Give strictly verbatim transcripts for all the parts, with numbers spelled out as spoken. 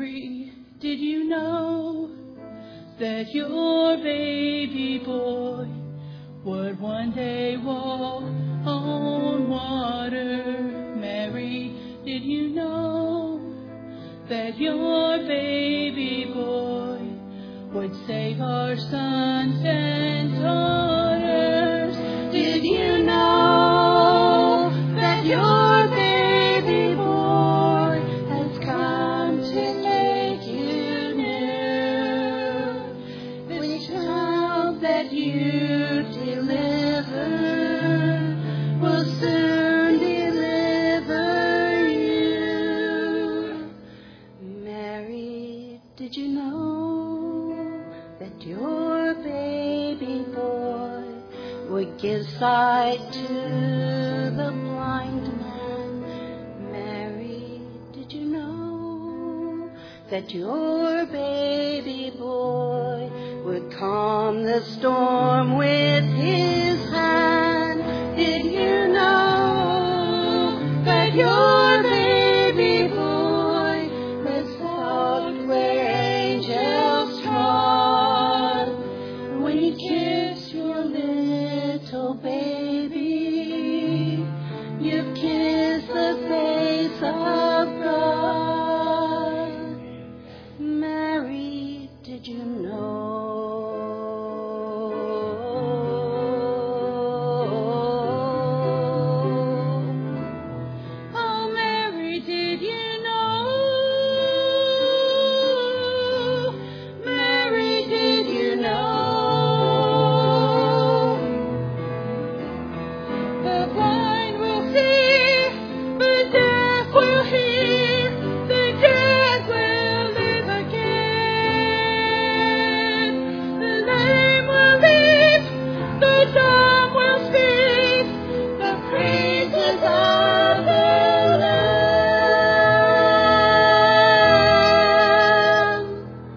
Mary, did you know that your baby boy would one day walk on water? Mary, did you know that your baby boy would save our sons and daughters? Did you know that your baby boy has come to make you new? The child that you deliver will soon deliver you. Mary, did you know that your baby boy would give sight to the blind man? Mary, did you know that your baby boy would calm the storm with his hand? Did you know that your baby boy was out where angels trod? When you kiss your little baby, you kiss the face of God. Mary, did you know? Oh, Mary, did you know? Mary, did you know? The blind will see, the deaf will hear, the dead will live again. The lame will leap, the dumb will speak, the praises of the Lamb.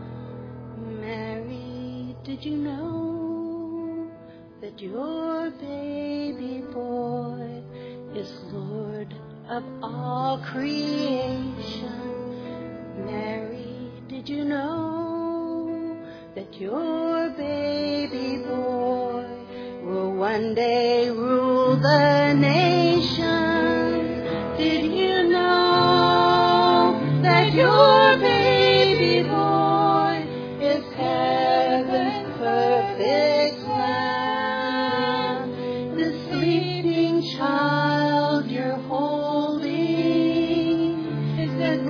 Mary, did you know that your baby boy is Lord of all creation? Mary, did you know that your baby boy will one day rule the nations? Did you know that your baby boy is heaven's perfect Lamb? The sleeping child you're holding is the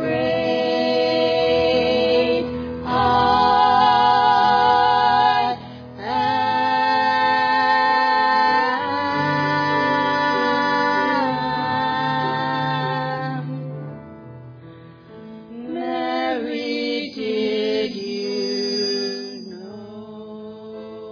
great I am. Mary, did you know?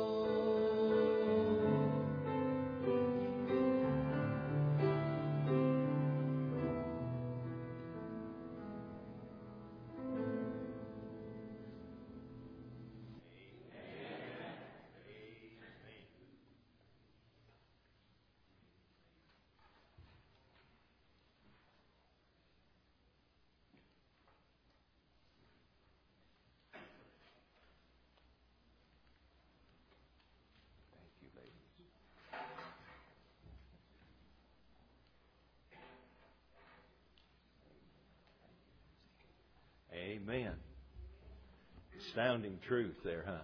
Amen. Astounding truth there, huh?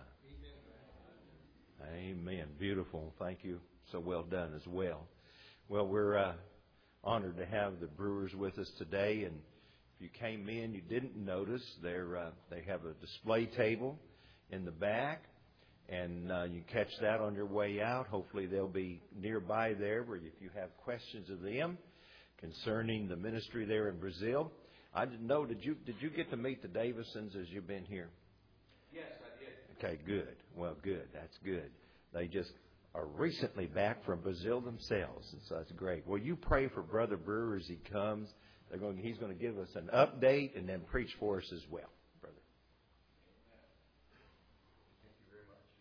Amen. Beautiful. Thank you. So well done as well. Well, we're uh, honored to have the Brewers with us today. And if you came in, you didn't notice, they're, uh, they have a display table in the back. And uh, you can catch that on your way out. Hopefully they'll be nearby there where if you have questions of them concerning the ministry there in Brazil. I didn't know, did you did you get to meet the Davisons as you've been here? Yes, I did. Okay, good. Well, good. That's good. They just are recently back from Brazil themselves, and so that's great. Well, you pray for Brother Brewer as he comes. They're going. He's going to give us an update and then preach for us as well, brother. Thank you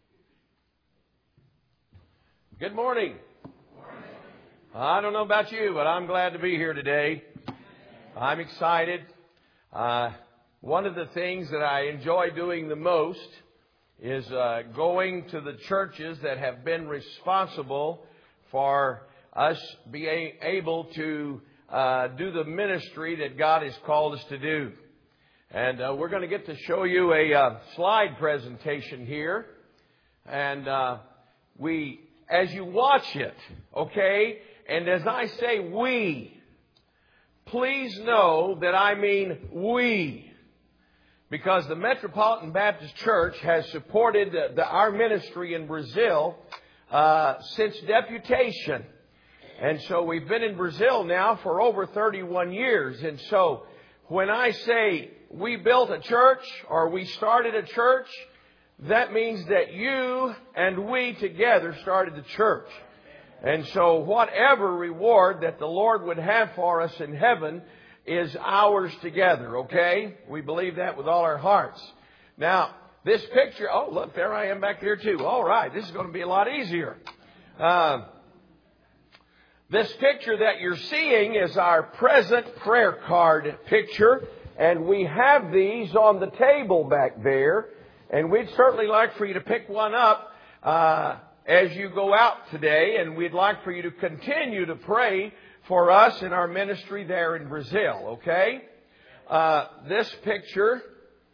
very much. Good morning. Morning. I don't know about you, but I'm glad to be here today. I'm excited. Uh, one of the things that I enjoy doing the most is uh, going to the churches that have been responsible for us being able to uh, do the ministry that God has called us to do. And uh, we're going to get to show you a uh, slide presentation here. And uh, we, as you watch it, okay, and as I say we, please know that I mean we. Because the Metropolitan Baptist Church has supported the, the, our ministry in Brazil uh, since deputation. And so we've been in Brazil now for over thirty-one years. And so when I say we built a church or we started a church, that means that you and we together started the church. And so whatever reward that the Lord would have for us in heaven is ours together, okay? We believe that with all our hearts. Now, this picture, oh, look, there I am back here too. All right, this is going to be a lot easier. Uh, this picture that you're seeing is our present prayer card picture, and we have these on the table back there, and we'd certainly like for you to pick one up uh, as you go out today, and we'd like for you to continue to pray for us in our ministry there in Brazil, okay? Uh, this picture,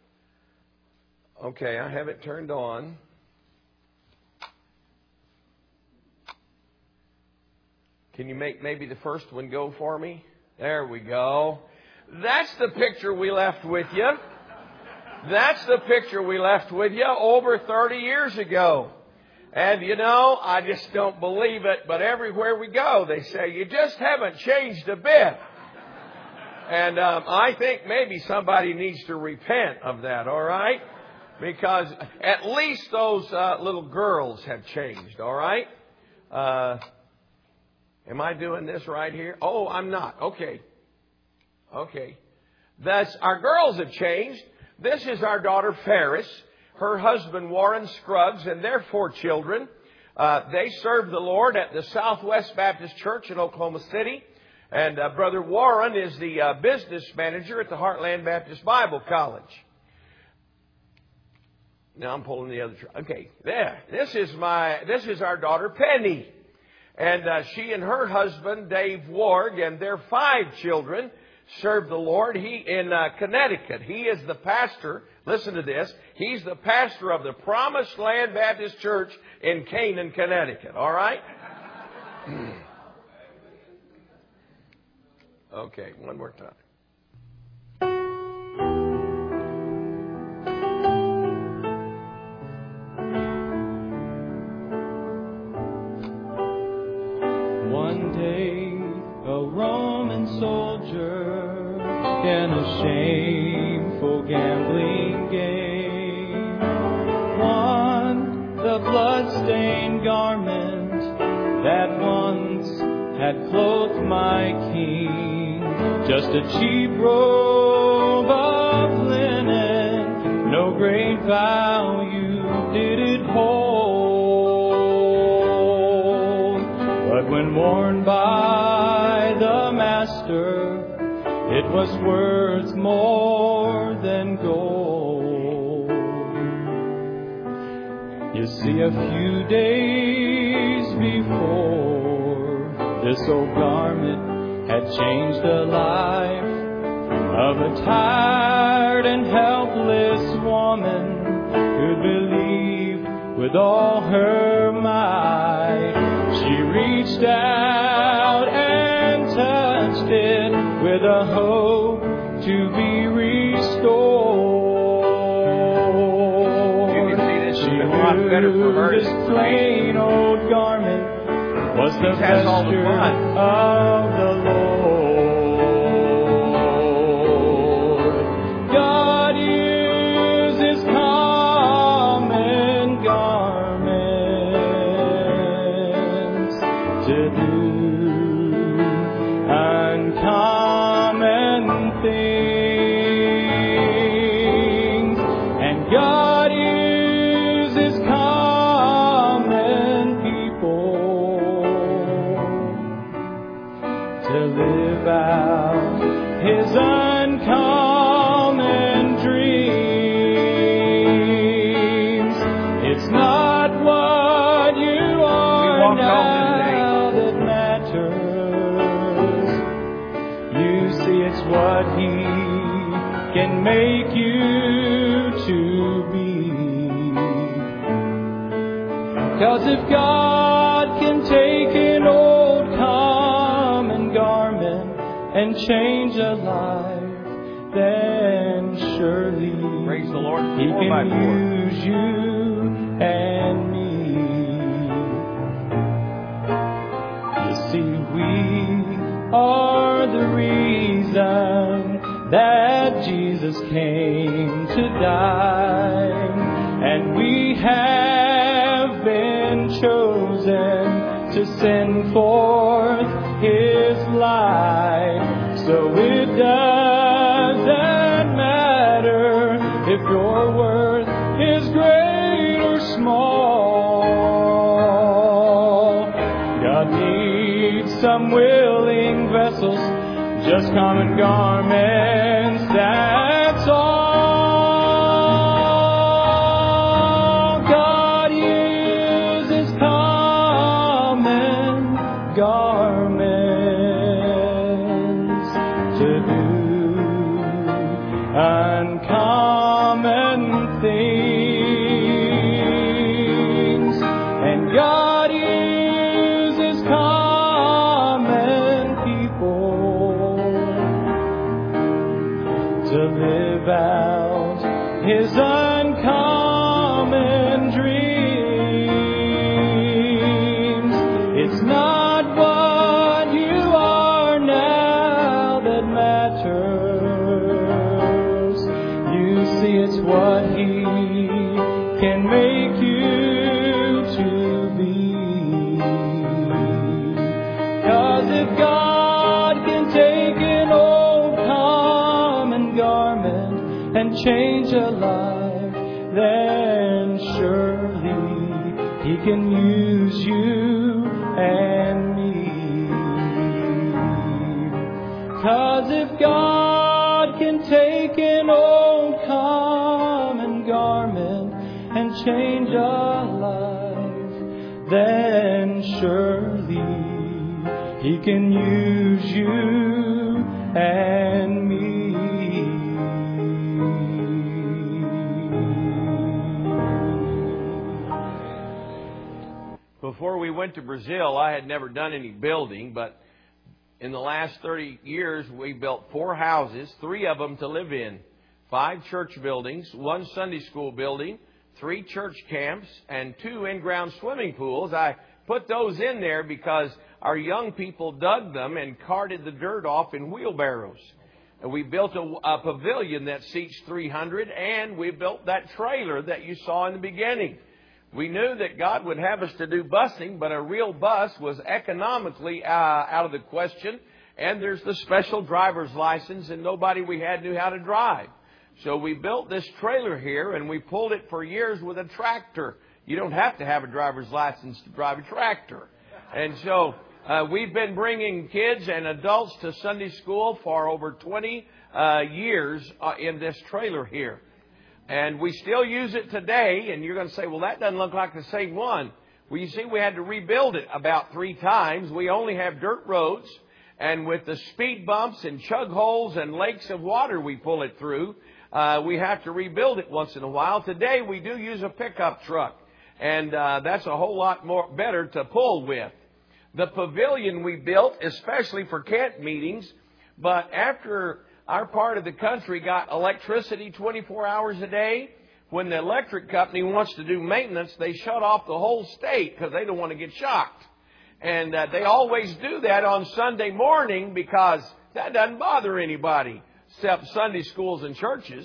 okay, I have it turned on. Can you make maybe the first one go for me? There we go. That's the picture we left with you. That's the picture we left with you over thirty years ago. And, you know, I just don't believe it, but everywhere we go, they say, you just haven't changed a bit. And um, I think maybe somebody needs to repent of that, all right? Because at least those uh, little girls have changed, all right? Uh, am I doing this right here? Oh, I'm not. Okay. Okay. That's, our girls have changed. This is our daughter, Ferris. Her husband, Warren Scruggs, and their four children. Uh, they serve the Lord at the Southwest Baptist Church in Oklahoma City. And uh, Brother Warren is the uh, business manager at the Heartland Baptist Bible College. Now I'm pulling the other... Tr- okay, there. This is my. This is our daughter, Penny. And uh, she and her husband, Dave Warg, and their five children serve the Lord. He in uh, Connecticut. He is the pastor... Listen to this. He's the pastor of the Promised Land Baptist Church in Canaan, Connecticut. All right? Okay, one more time. One day, a Roman soldier in a shameful gambling game won the blood-stained garment that once had clothed my king. Just a cheap robe of linen, no great value did it hold. But when worn by the master, it was worth more than gold. You see, a few days before, this old garment had changed the life of a tired and helpless woman who believed with all her might. She reached out and touched it with a hope to be restored. You can see this She is a lot better for her. knew this plain old garment was the has all the vesture fun. of the Lord. God uses common garments to do uncommon things, and God uses common people to live make you to be. 'Cause if God can take an old common garment and change a life, then surely Praise the Lord. He Four by can four. use you and me. You see, we are the reason that Jesus came to die, and we have been chosen to send forth His light. So it doesn't matter if your worth is great or small. God needs some willing vessels, just common garments, that's all. God uses common garments to do uncommon things, and God uses common people to live out His uncommon dreams. It's not what you are now that matters. You see, it's what He can make you to be. 'Cause if God can take an old common garment and change a life, then surely He can use you and me. 'Cause if God can take an old common garment and change a life, then surely He can use you and me. Before we went to Brazil, I had never done any building, but in the last thirty years, we built four houses, three of them to live in, five church buildings, one Sunday school building, three church camps, and two in-ground swimming pools. I put those in there because our young people dug them and carted the dirt off in wheelbarrows. And we built a, a pavilion that seats three hundred, and we built that trailer that you saw in the beginning. We knew that God would have us to do busing, but a real bus was economically uh, out of the question. And there's the special driver's license, and nobody we had knew how to drive. So we built this trailer here, and we pulled it for years with a tractor. You don't have to have a driver's license to drive a tractor. And so uh, we've been bringing kids and adults to Sunday school for over twenty uh, years uh, in this trailer here. And we still use it today, and you're going to say, well, that doesn't look like the same one. Well, you see, we had to rebuild it about three times. We only have dirt roads, and with the speed bumps and chug holes and lakes of water we pull it through, uh, we have to rebuild it once in a while. Today, we do use a pickup truck, and uh, that's a whole lot more better to pull with. The pavilion we built, especially for camp meetings, but after our part of the country got electricity twenty-four hours a day, when the electric company wants to do maintenance, they shut off the whole state because they don't want to get shocked. And uh, they always do that on Sunday morning because that doesn't bother anybody except Sunday schools and churches.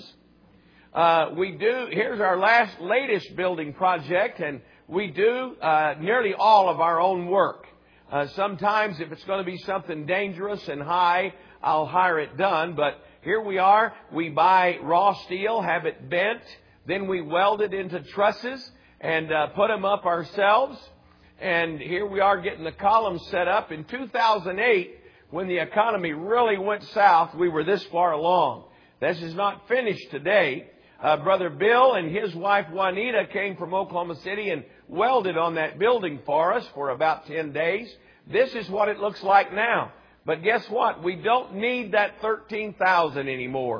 Uh, we do, here's our last, latest building project, and we do uh, nearly all of our own work. Uh, sometimes if it's going to be something dangerous and high, I'll hire it done. But here we are. We buy raw steel, have it bent. Then we weld it into trusses and uh, put them up ourselves. And here we are getting the columns set up. In two thousand eight, when the economy really went south, we were this far along. This is not finished today. Uh, Brother Bill and his wife Juanita came from Oklahoma City and welded on that building for us for about ten days. This is what it looks like now. But guess what? We don't need that thirteen thousand anymore.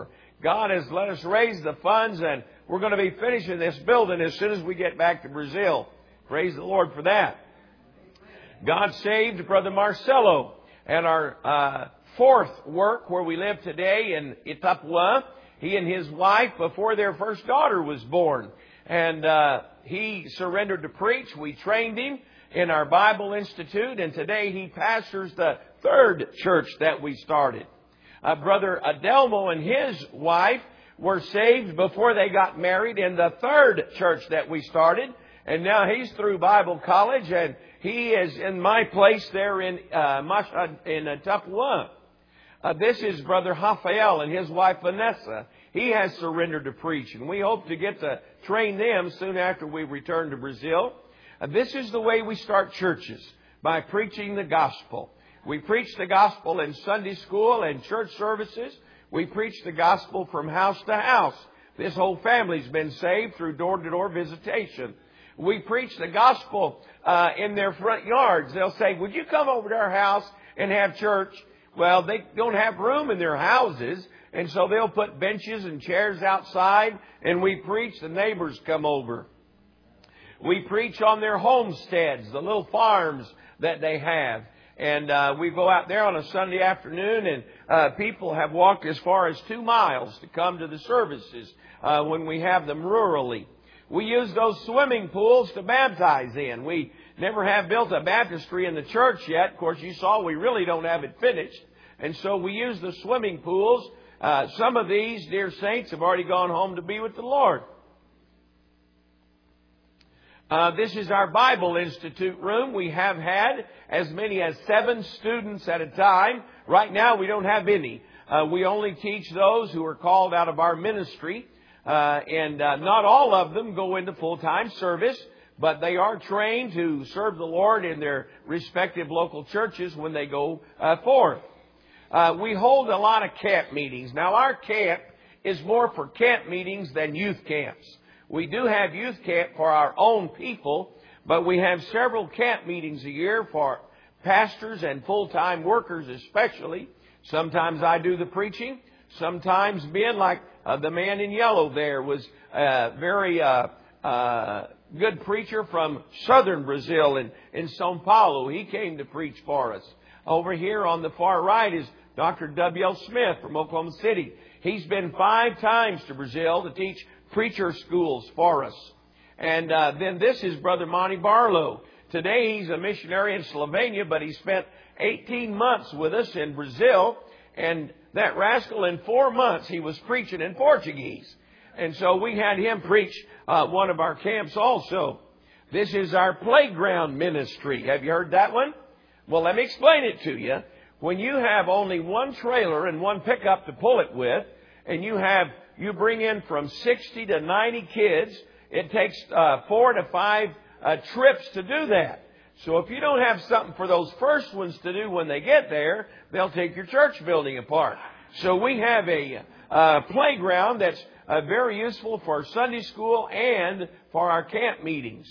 God has let us raise the funds, and we're going to be finishing this building as soon as we get back to Brazil. Praise the Lord for that. God saved Brother Marcelo at our uh, fourth work where we live today in Itapuã. He and his wife before their first daughter was born. And uh, he surrendered to preach. We trained him in our Bible Institute, and today he pastors the third church that we started. Uh, Brother Adelmo and his wife were saved before they got married in the third church that we started. And now he's through Bible college, and he is in my place there in uh, in Itapuã. Uh, this is Brother Rafael and his wife Vanessa. He has surrendered to preach, and we hope to get to train them soon after we return to Brazil. Uh, this is the way we start churches, by preaching the gospel. We preach the gospel in Sunday school and church services. We preach the gospel from house to house. This whole family's been saved through door-to-door visitation. We preach the gospel uh, in their front yards. They'll say, would you come over to our house and have church? Well, they don't have room in their houses, and so they'll put benches and chairs outside, and we preach. The neighbors come over. We preach on their homesteads, the little farms that they have. And uh, we go out there on a Sunday afternoon, and uh, people have walked as far as two miles to come to the services uh, when we have them rurally. We use those swimming pools to baptize in. We never have built a baptistry in the church yet. Of course, you saw we really don't have it finished. And so we use the swimming pools. Uh, some of these, dear saints, have already gone home to be with the Lord. Uh, this is our Bible Institute room. We have had as many as seven students at a time. Right now, we don't have any. Uh, we only teach those who are called out of our ministry. Uh, and uh, not all of them go into full-time service, but they are trained to serve the Lord in their respective local churches when they go uh, forth. Uh, we hold a lot of camp meetings. Now, our camp is more for camp meetings than youth camps. We do have youth camp for our own people, but we have several camp meetings a year for pastors and full-time workers especially. Sometimes I do the preaching. Sometimes Ben, like uh, the man in yellow there, was a very uh, uh, good preacher from southern Brazil in, in São Paulo. He came to preach for us. Over here on the far right is Doctor W L Smith from Oklahoma City. He's been five times to Brazil to teach preacher schools for us. And uh, then this is Brother Monty Barlow. Today he's a missionary in Slovenia, but he spent eighteen months with us in Brazil. And that rascal, in four months, he was preaching in Portuguese. And so we had him preach uh, one of our camps also. This is our playground ministry. Have you heard that one? Well, let me explain it to you. When you have only one trailer and one pickup to pull it with, and you have you bring in from sixty to ninety kids, it takes uh, four to five uh, trips to do that. So if you don't have something for those first ones to do when they get there, they'll take your church building apart. So we have a uh, playground that's uh, very useful for Sunday school and for our camp meetings.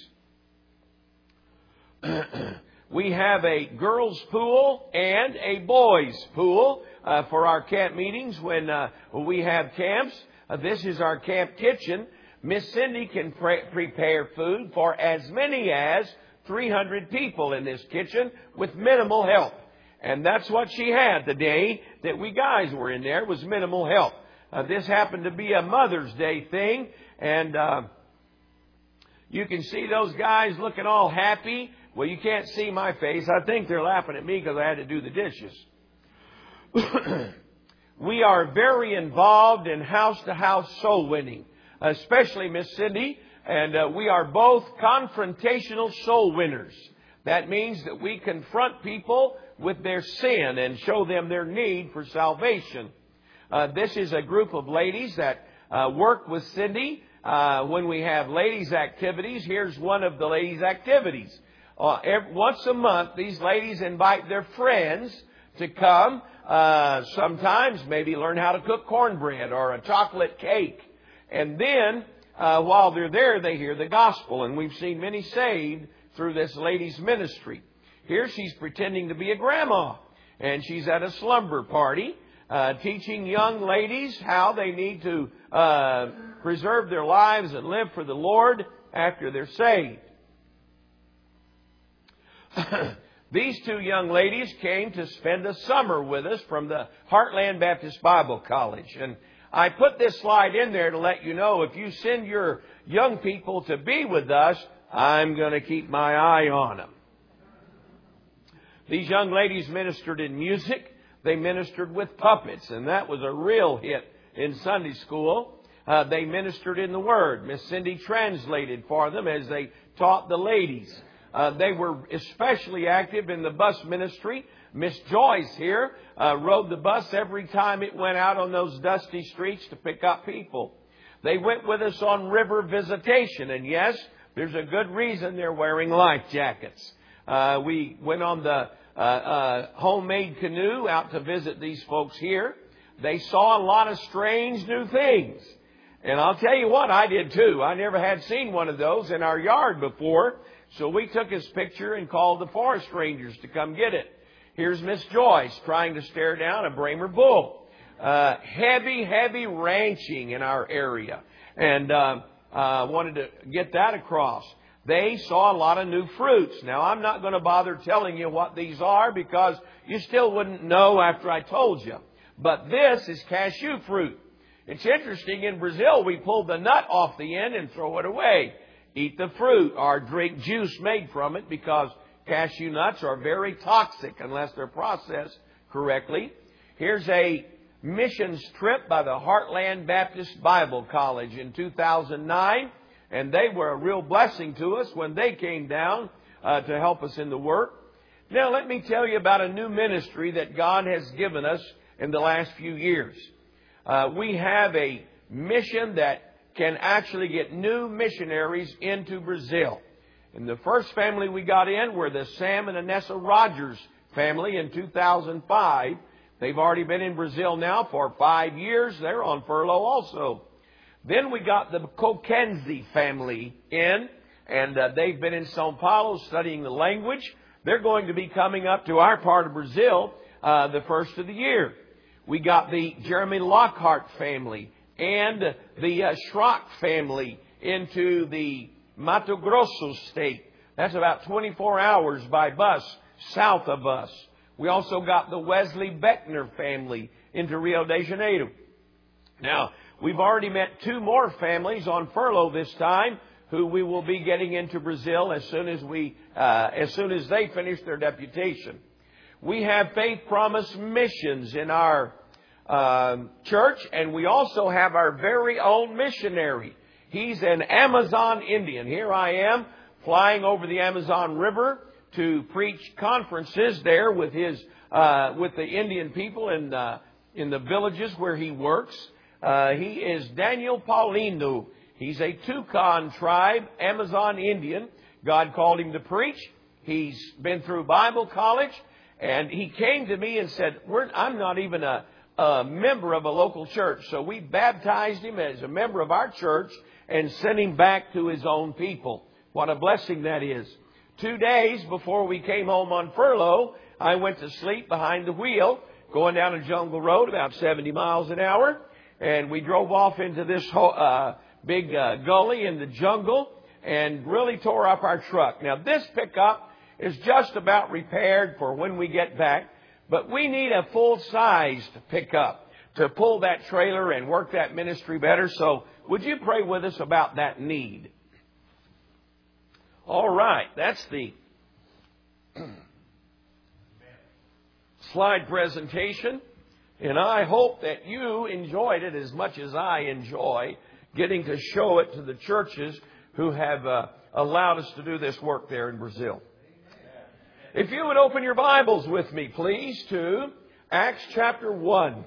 We have a girls' pool and a boys' pool uh, for our camp meetings when uh, we have camps. Uh, this is our camp kitchen. Miss Cindy can pre- prepare food for as many as three hundred people in this kitchen with minimal help. And that's what she had the day that we guys were in there, was minimal help. Uh, this happened to be a Mother's Day thing. And uh, you can see those guys looking all happy. Well, you can't see my face. I think they're laughing at me because I had to do the dishes. We are very involved in house-to-house soul winning, especially Miss Cindy. And uh, we are both confrontational soul winners. That means that we confront people with their sin and show them their need for salvation. Uh, this is a group of ladies that uh, work with Cindy uh, when we have ladies' activities. Here's one of the ladies' activities. Uh, every, once a month, these ladies invite their friends to come. Uh, sometimes maybe learn how to cook cornbread or a chocolate cake. And then Uh, while they're there, they hear the gospel, and we've seen many saved through this lady's ministry. Here she's pretending to be a grandma, and she's at a slumber party. uh, teaching young ladies how they need to uh, preserve their lives and live for the Lord after they're saved. These two young ladies came to spend a summer with us from the Heartland Baptist Bible College. And I put this slide in there to let you know if you send your young people to be with us, I'm going to keep my eye on them. These young ladies ministered in music. They ministered with puppets, and that was a real hit in Sunday school. Uh, they ministered in the Word. Miss Cindy translated for them as they taught the ladies. Uh, they were especially active in the bus ministry. Miss Joyce here uh, rode the bus every time it went out on those dusty streets to pick up people. They went with us on river visitation, and yes, there's a good reason they're wearing life jackets. Uh, we went on the uh, uh, homemade canoe out to visit these folks here. They saw a lot of strange new things. And I'll tell you what, I did too. I never had seen one of those in our yard before. So we took his picture and called the forest rangers to come get it. Here's Miss Joyce trying to stare down a Bramer bull. Uh, heavy, heavy ranching in our area. And uh, uh, wanted to get that across. They saw a lot of new fruits. Now, I'm not going to bother telling you what these are because you still wouldn't know after I told you. But this is cashew fruit. It's interesting, in Brazil, we pull the nut off the end and throw it away. Eat the fruit or drink juice made from it because cashew nuts are very toxic unless they're processed correctly. Here's a missions trip by the Heartland Baptist Bible College in two thousand nine. And they were a real blessing to us when they came down uh, to help us in the work. Now, let me tell you about a new ministry that God has given us in the last few years. Uh, we have a mission that can actually get new missionaries into Brazil. And the first family we got in were the Sam and Anessa Rogers family in two thousand five. They've already been in Brazil now for five years. They're on furlough also. Then we got the Kokenzi family in, and uh, they've been in São Paulo studying the language. They're going to be coming up to our part of Brazil uh, the first of the year. We got the Jeremy Lockhart family and the uh, Schrock family into the Mato Grosso state. That's about twenty-four hours by bus south of us. We also got the Wesley Beckner family into Rio de Janeiro. Now, we've already met two more families on furlough this time who we will be getting into Brazil as soon as we, uh, as soon as they finish their deputation. We have Faith Promise Missions in our uh, church, and we also have our very own missionary. He's an Amazon Indian. Here I am flying over the Amazon River to preach conferences there with his uh, with the Indian people in uh, in the villages where he works. Uh, he is Daniel Paulino. He's a Tucson tribe, Amazon Indian. God called him to preach. He's been through Bible college. And he came to me and said, We're, I'm not even a, a member of a local church. So we baptized him as a member of our church and sent him back to his own people. What a blessing that is. Two days before we came home on furlough, I went to sleep behind the wheel, going down a jungle road about seventy miles an hour. And we drove off into this uh, big uh, gully in the jungle and really tore up our truck. Now, this pickup is just about repaired for when we get back, but we need a full-sized pickup to pull that trailer and work that ministry better. So would you pray with us about that need? All right, that's the slide presentation. And I hope that you enjoyed it as much as I enjoy getting to show it to the churches who have uh, allowed us to do this work there in Brazil. If you would open your Bibles with me, please, to Acts chapter one.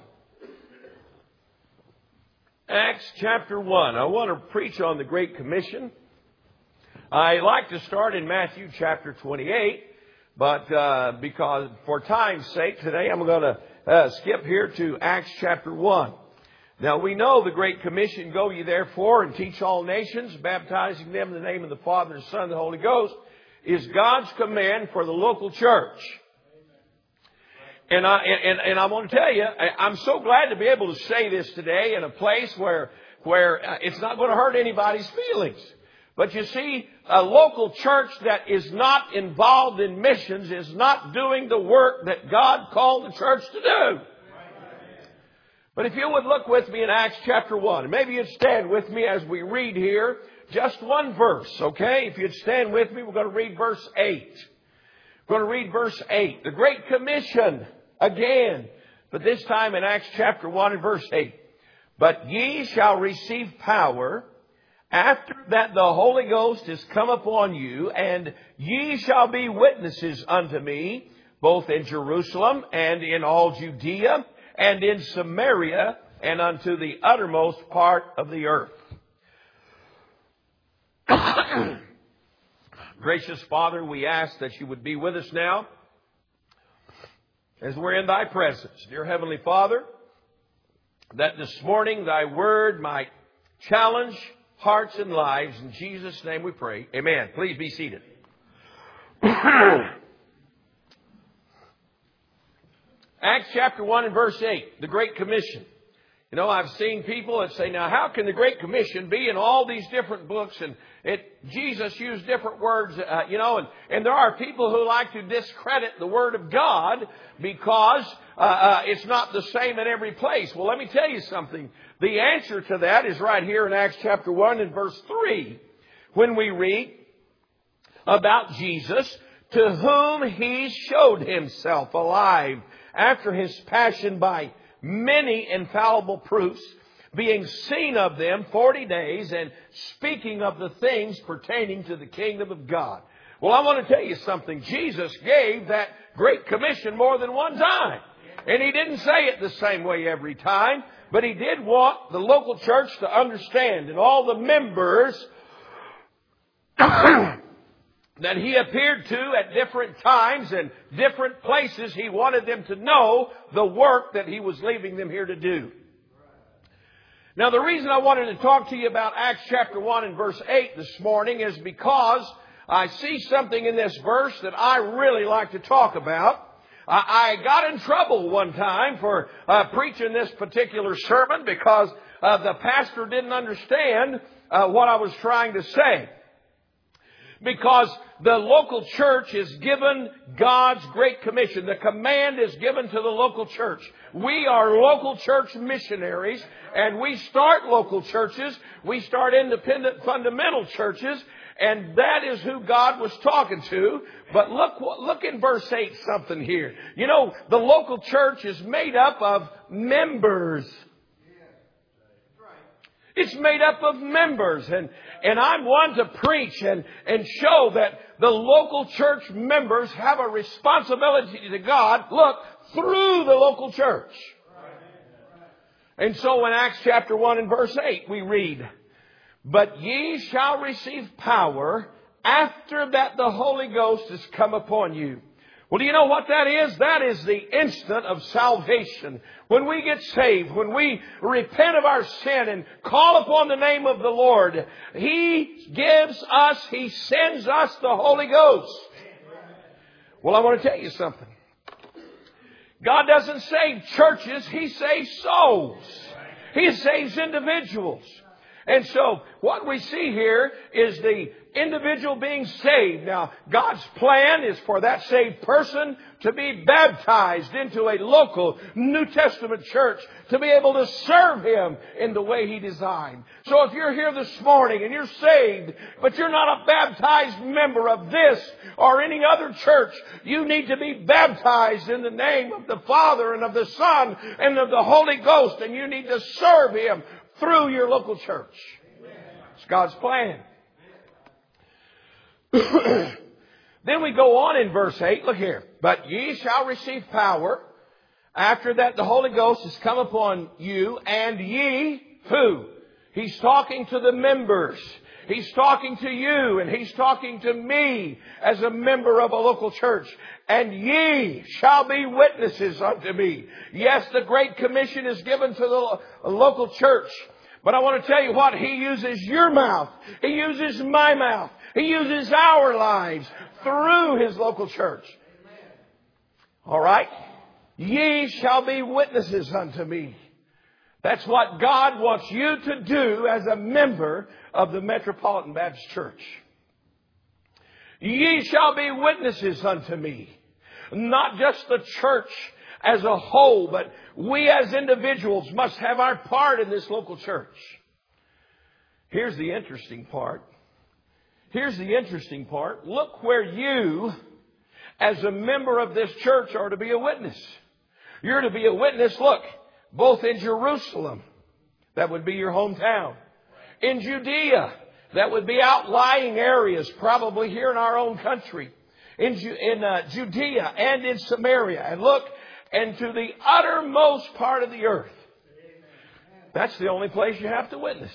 Acts chapter one. I want to preach on the Great Commission. I like to start in Matthew chapter twenty-eight, but uh, because for time's sake today, I'm going to uh, skip here to Acts chapter one. Now, we know the Great Commission, go ye therefore and teach all nations, baptizing them in the name of the Father, and the Son, and the Holy Ghost, is God's command for the local church. And I, and, and I want to tell you, I'm so glad to be able to say this today in a place where, where it's not going to hurt anybody's feelings. But you see, a local church that is not involved in missions is not doing the work that God called the church to do. But if you would look with me in Acts chapter one, and maybe you'd stand with me as we read here just one verse, okay? If you'd stand with me, we're going to read verse eight. We're going to read verse eight. The Great Commission. Again, but this time in Acts chapter one and verse eight. But ye shall receive power after that the Holy Ghost is come upon you, and ye shall be witnesses unto me, both in Jerusalem and in all Judea and in Samaria and unto the uttermost part of the earth. Gracious Father, we ask that you would be with us now as we're in thy presence. Dear Heavenly Father, that this morning thy word might challenge hearts and lives. In Jesus' name we pray. Amen. Please be seated. Acts chapter one and verse eight, the Great Commission. You know, I've seen people that say, now how can the Great Commission be in all these different books? And it, Jesus used different words, uh, you know, and, and there are people who like to discredit the Word of God because uh, uh, it's not the same in every place. Well, let me tell you something. The answer to that is right here in Acts chapter one and verse three, when we read about Jesus, to whom he showed himself alive after his passion by many infallible proofs, being seen of them forty days, and speaking of the things pertaining to the kingdom of God. Well, I want to tell you something. Jesus gave that Great Commission more than one time. And he didn't say it the same way every time, but he did want the local church to understand, and all the members that he appeared to at different times and different places, he wanted them to know the work that he was leaving them here to do. Now, the reason I wanted to talk to you about Acts chapter one and verse eight this morning is because I see something in this verse that I really like to talk about. I got in trouble one time for uh, preaching this particular sermon because uh, the pastor didn't understand uh, what I was trying to say. Because the local church is given God's Great Commission. The command is given to the local church. We are local church missionaries, and we start local churches. We start independent fundamental churches, and that is who God was talking to. But look, look in verse eight something here. You know, the local church is made up of members. It's made up of members, and, and I'm one to preach and, and show that the local church members have a responsibility to God, look, through the local church. And so in Acts chapter one and verse eight we read, but ye shall receive power after that the Holy Ghost is come upon you. Well, do you know what that is? That is the instant of salvation. When we get saved, when we repent of our sin and call upon the name of the Lord, He gives us, He sends us the Holy Ghost. Well, I want to tell you something. God doesn't save churches, He saves souls. He saves individuals. And so what we see here is the individual being saved. Now, God's plan is for that saved person to be baptized into a local New Testament church, to be able to serve Him in the way He designed. So if you're here this morning and you're saved, but you're not a baptized member of this or any other church, you need to be baptized in the name of the Father and of the Son and of the Holy Ghost, and you need to serve Him through your local church. It's God's plan. Then we go on in verse eight. Look here. But ye shall receive power after that the Holy Ghost has come upon you, and ye, who? He's talking to the members. He's talking to you, and He's talking to me as a member of a local church. And ye shall be witnesses unto me. Yes, the Great Commission is given to the local church. But I want to tell you what, He uses your mouth. He uses my mouth. He uses our lives through His local church. All right? Ye shall be witnesses unto me. That's what God wants you to do as a member of the Metropolitan Baptist Church. Ye shall be witnesses unto me. Not just the church as a whole, but we as individuals must have our part in this local church. Here's the interesting part. Here's the interesting part. Look where you, as a member of this church, are to be a witness. You're to be a witness, look, both in Jerusalem, that would be your hometown. In Judea, that would be outlying areas, probably here in our own country. In, Ju- in uh, Judea and in Samaria. And look, and to the uttermost part of the earth. That's the only place you have to witness.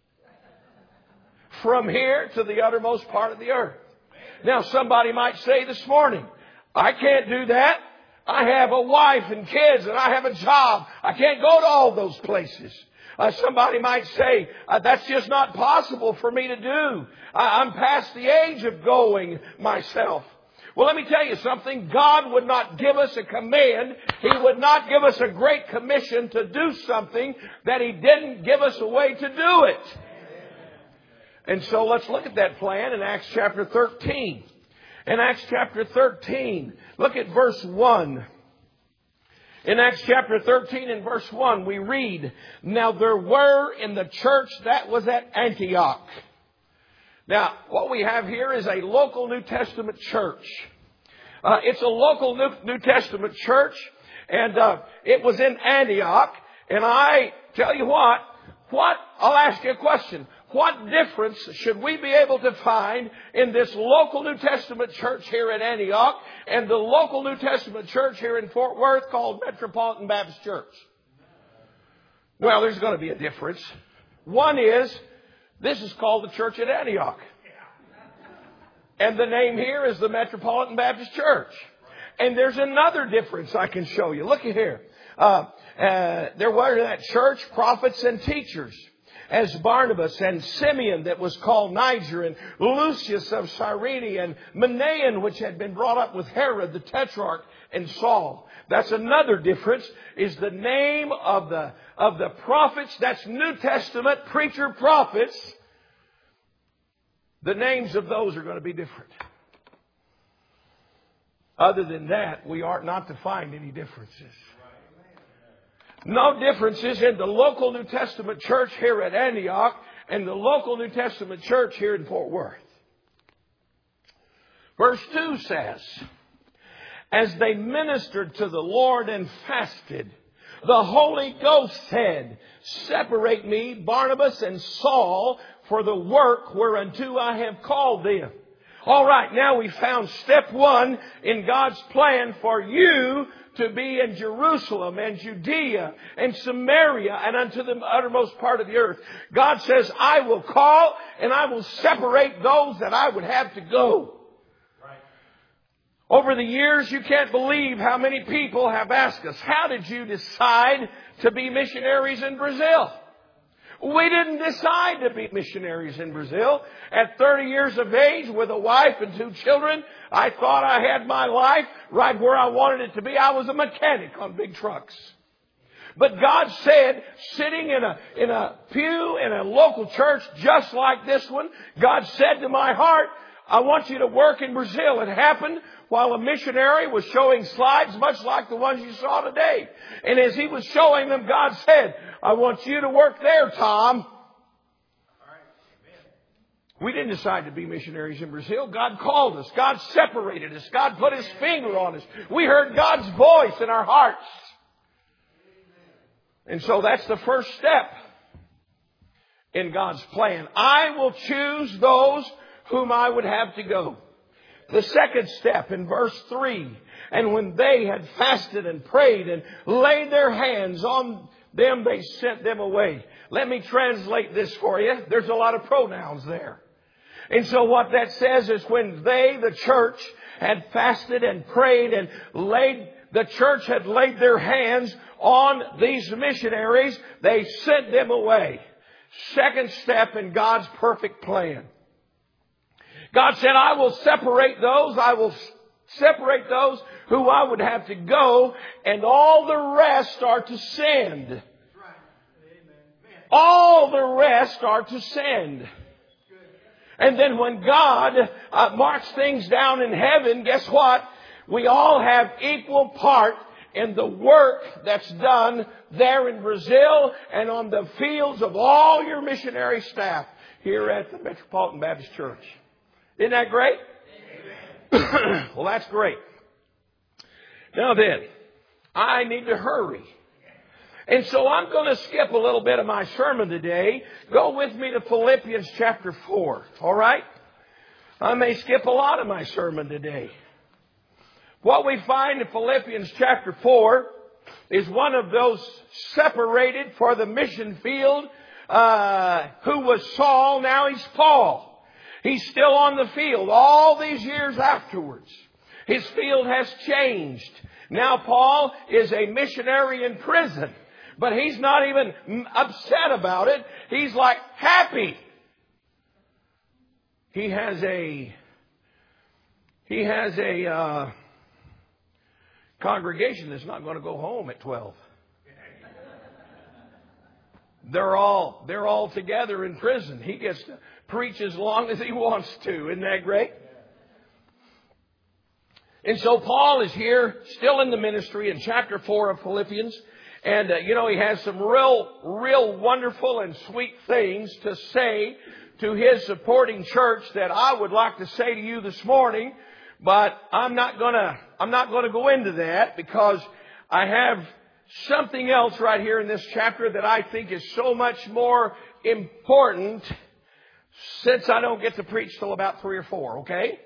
From here to the uttermost part of the earth. Now, somebody might say this morning, I can't do that. I have a wife and kids and I have a job. I can't go to all those places. Uh, somebody might say, uh, that's just not possible for me to do. I, I'm past the age of going myself. Well, let me tell you something. God would not give us a command. He would not give us a great commission to do something that He didn't give us a way to do it. And so let's look at that plan in Acts chapter thirteen. In Acts chapter thirteen, look at verse one. In Acts chapter thirteen and verse one, we read, Now there were in the church that was at Antioch. Now, what we have here is a local New Testament church. Uh, it's a local New, New Testament church, and uh, it was in Antioch. And I tell you what, what, I'll ask you a question. What difference should we be able to find in this local New Testament church here in Antioch and the local New Testament church here in Fort Worth called Metropolitan Baptist Church? Well, there's going to be a difference. One is, this is called the church at Antioch. And the name here is the Metropolitan Baptist Church. And there's another difference I can show you. Look at here. Uh, uh, there were in that church prophets and teachers, as Barnabas and Simeon that was called Niger, and Lucius of Cyrene, and Manaen, which had been brought up with Herod the Tetrarch, and Saul. That's another difference, is the name of the of the prophets. That's New Testament preacher prophets. The names of those are going to be different. Other than that, we ought not to find any differences. No differences in the local New Testament church here at Antioch and the local New Testament church here in Fort Worth. Verse two says, As they ministered to the Lord and fasted, the Holy Ghost said, Separate me, Barnabas and Saul, for the work whereunto I have called them. All right, now we found step one in God's plan for you to be in Jerusalem and Judea and Samaria and unto the uttermost part of the earth. God says, I will call and I will separate those that I would have to go. Right. Over the years, you can't believe how many people have asked us, how did you decide to be missionaries in Brazil? We didn't decide to be missionaries in Brazil. At thirty years of age, with a wife and two children, I thought I had my life right where I wanted it to be. I was a mechanic on big trucks. But God said, sitting in a, in a pew in a local church just like this one, God said to my heart, I want you to work in Brazil. It happened while a missionary was showing slides much like the ones you saw today. And as he was showing them, God said, I want you to work there, Tom. We didn't decide to be missionaries in Brazil. God called us. God separated us. God put His finger on us. We heard God's voice in our hearts. And so that's the first step in God's plan. I will choose those whom I would have to go. The second step in verse three, and when they had fasted and prayed and laid their hands on them, they sent them away. Let me translate this for you. There's a lot of pronouns there. And so what that says is when they, the church, had fasted and prayed and laid, the church had laid their hands on these missionaries, they sent them away. Second step in God's perfect plan. God said, I will separate those. I will Separate those who I would have to go, and all the rest are to send. All the rest are to send. And then when God uh, marks things down in heaven, guess what? We all have equal part in the work that's done there in Brazil and on the fields of all your missionary staff here at the Metropolitan Baptist Church. Isn't that great? Well, that's great. Now then, I need to hurry. And so I'm going to skip a little bit of my sermon today. Go with me to Philippians chapter four. All right? I may skip a lot of my sermon today. What we find in Philippians chapter four is one of those separated for the mission field, uh, who was Saul, now he's Paul. He's still on the field all these years afterwards. His field has changed. Now Paul is a missionary in prison. But he's not even upset about it. He's like happy. He has a, he has a uh, congregation that's not going to go home at twelve. They're all, they're all together in prison. He gets to preach as long as he wants to. Isn't that great? And so Paul is here, still in the ministry in chapter four of Philippians. And, uh, you know, he has some real, real wonderful and sweet things to say to his supporting church that I would like to say to you this morning. But I'm not gonna, I'm not gonna go into that because I have something else right here in this chapter that I think is so much more important since I don't get to preach till about three or four, okay?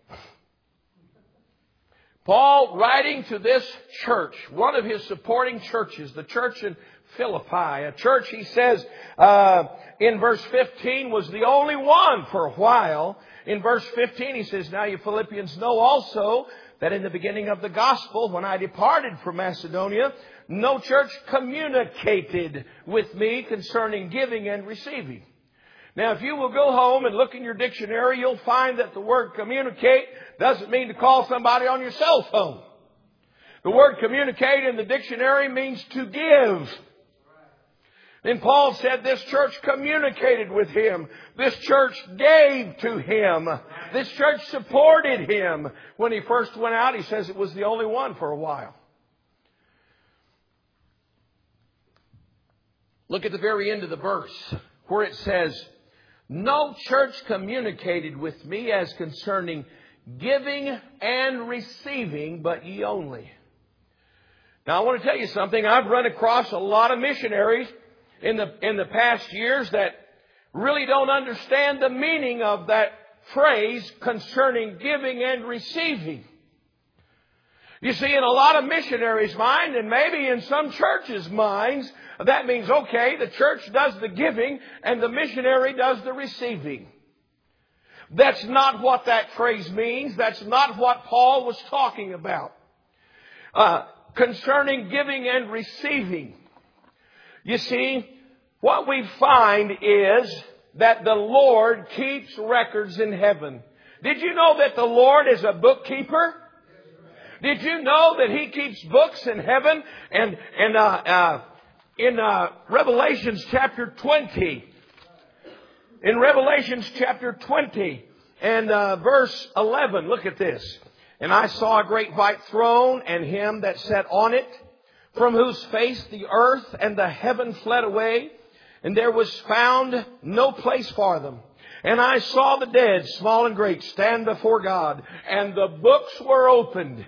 Paul, writing to this church, one of his supporting churches, the church in Philippi, a church, he says, uh, in verse fifteen, was the only one for a while. In verse fifteen, he says, now you Philippians know also that in the beginning of the gospel, when I departed from Macedonia, no church communicated with me concerning giving and receiving. Now, if you will go home and look in your dictionary, you'll find that the word communicate doesn't mean to call somebody on your cell phone. The word communicate in the dictionary means to give. And Paul said this church communicated with him. This church gave to him. This church supported him. When he first went out, he says it was the only one for a while. Look at the very end of the verse where it says, no church communicated with me as concerning giving and receiving, but ye only. Now, I want to tell you something. I've run across a lot of missionaries in the, in the past years that really don't understand the meaning of that phrase concerning giving and receiving. You see, in a lot of missionaries' mind, and maybe in some churches' minds, that means, okay, the church does the giving and the missionary does the receiving. That's not what that phrase means. That's not what Paul was talking about. Uh, concerning giving and receiving. You see, what we find is that the Lord keeps records in heaven. Did you know that the Lord is a bookkeeper? Did you know that He keeps books in heaven? And, and, uh, uh, in, uh, Revelations chapter twenty, in Revelations chapter twenty and, uh, verse eleven, look at this. And I saw a great white throne and Him that sat on it, from whose face the earth and the heaven fled away, and there was found no place for them. And I saw the dead, small and great, stand before God, and the books were opened.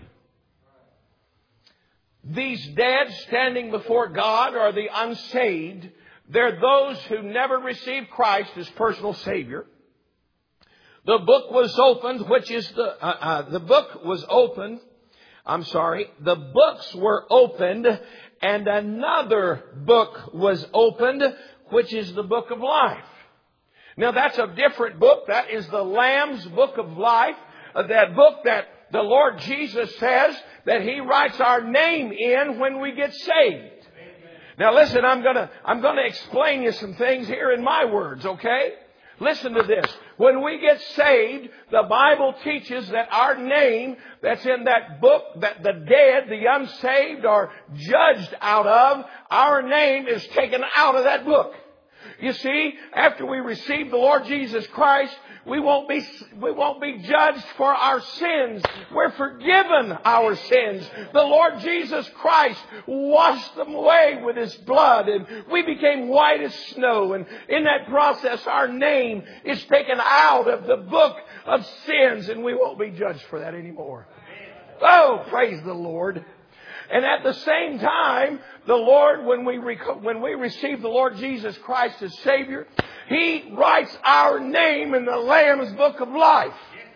These dead standing before God are the unsaved. They're those who never received Christ as personal Savior. The book was opened, which is the, uh, uh, the book was opened. I'm sorry. The books were opened, and another book was opened, which is the book of life. Now that's a different book. That is the Lamb's book of life. Uh, that book that the Lord Jesus says that He writes our name in when we get saved. Amen. Now listen, I'm gonna, I'm gonna explain you some things here in my words, okay? Listen to this. When we get saved, the Bible teaches that our name that's in that book that the dead, the unsaved are judged out of, our name is taken out of that book. You see, after we receive the Lord Jesus Christ, we won't be, we won't be judged for our sins. We're forgiven our sins. The Lord Jesus Christ washed them away with His blood, and we became white as snow. And in that process, our name is taken out of the book of sins, and we won't be judged for that anymore. Oh, praise the Lord. And at the same time, the Lord, when we rec- when we receive the Lord Jesus Christ as Savior, He writes our name in the Lamb's Book of Life.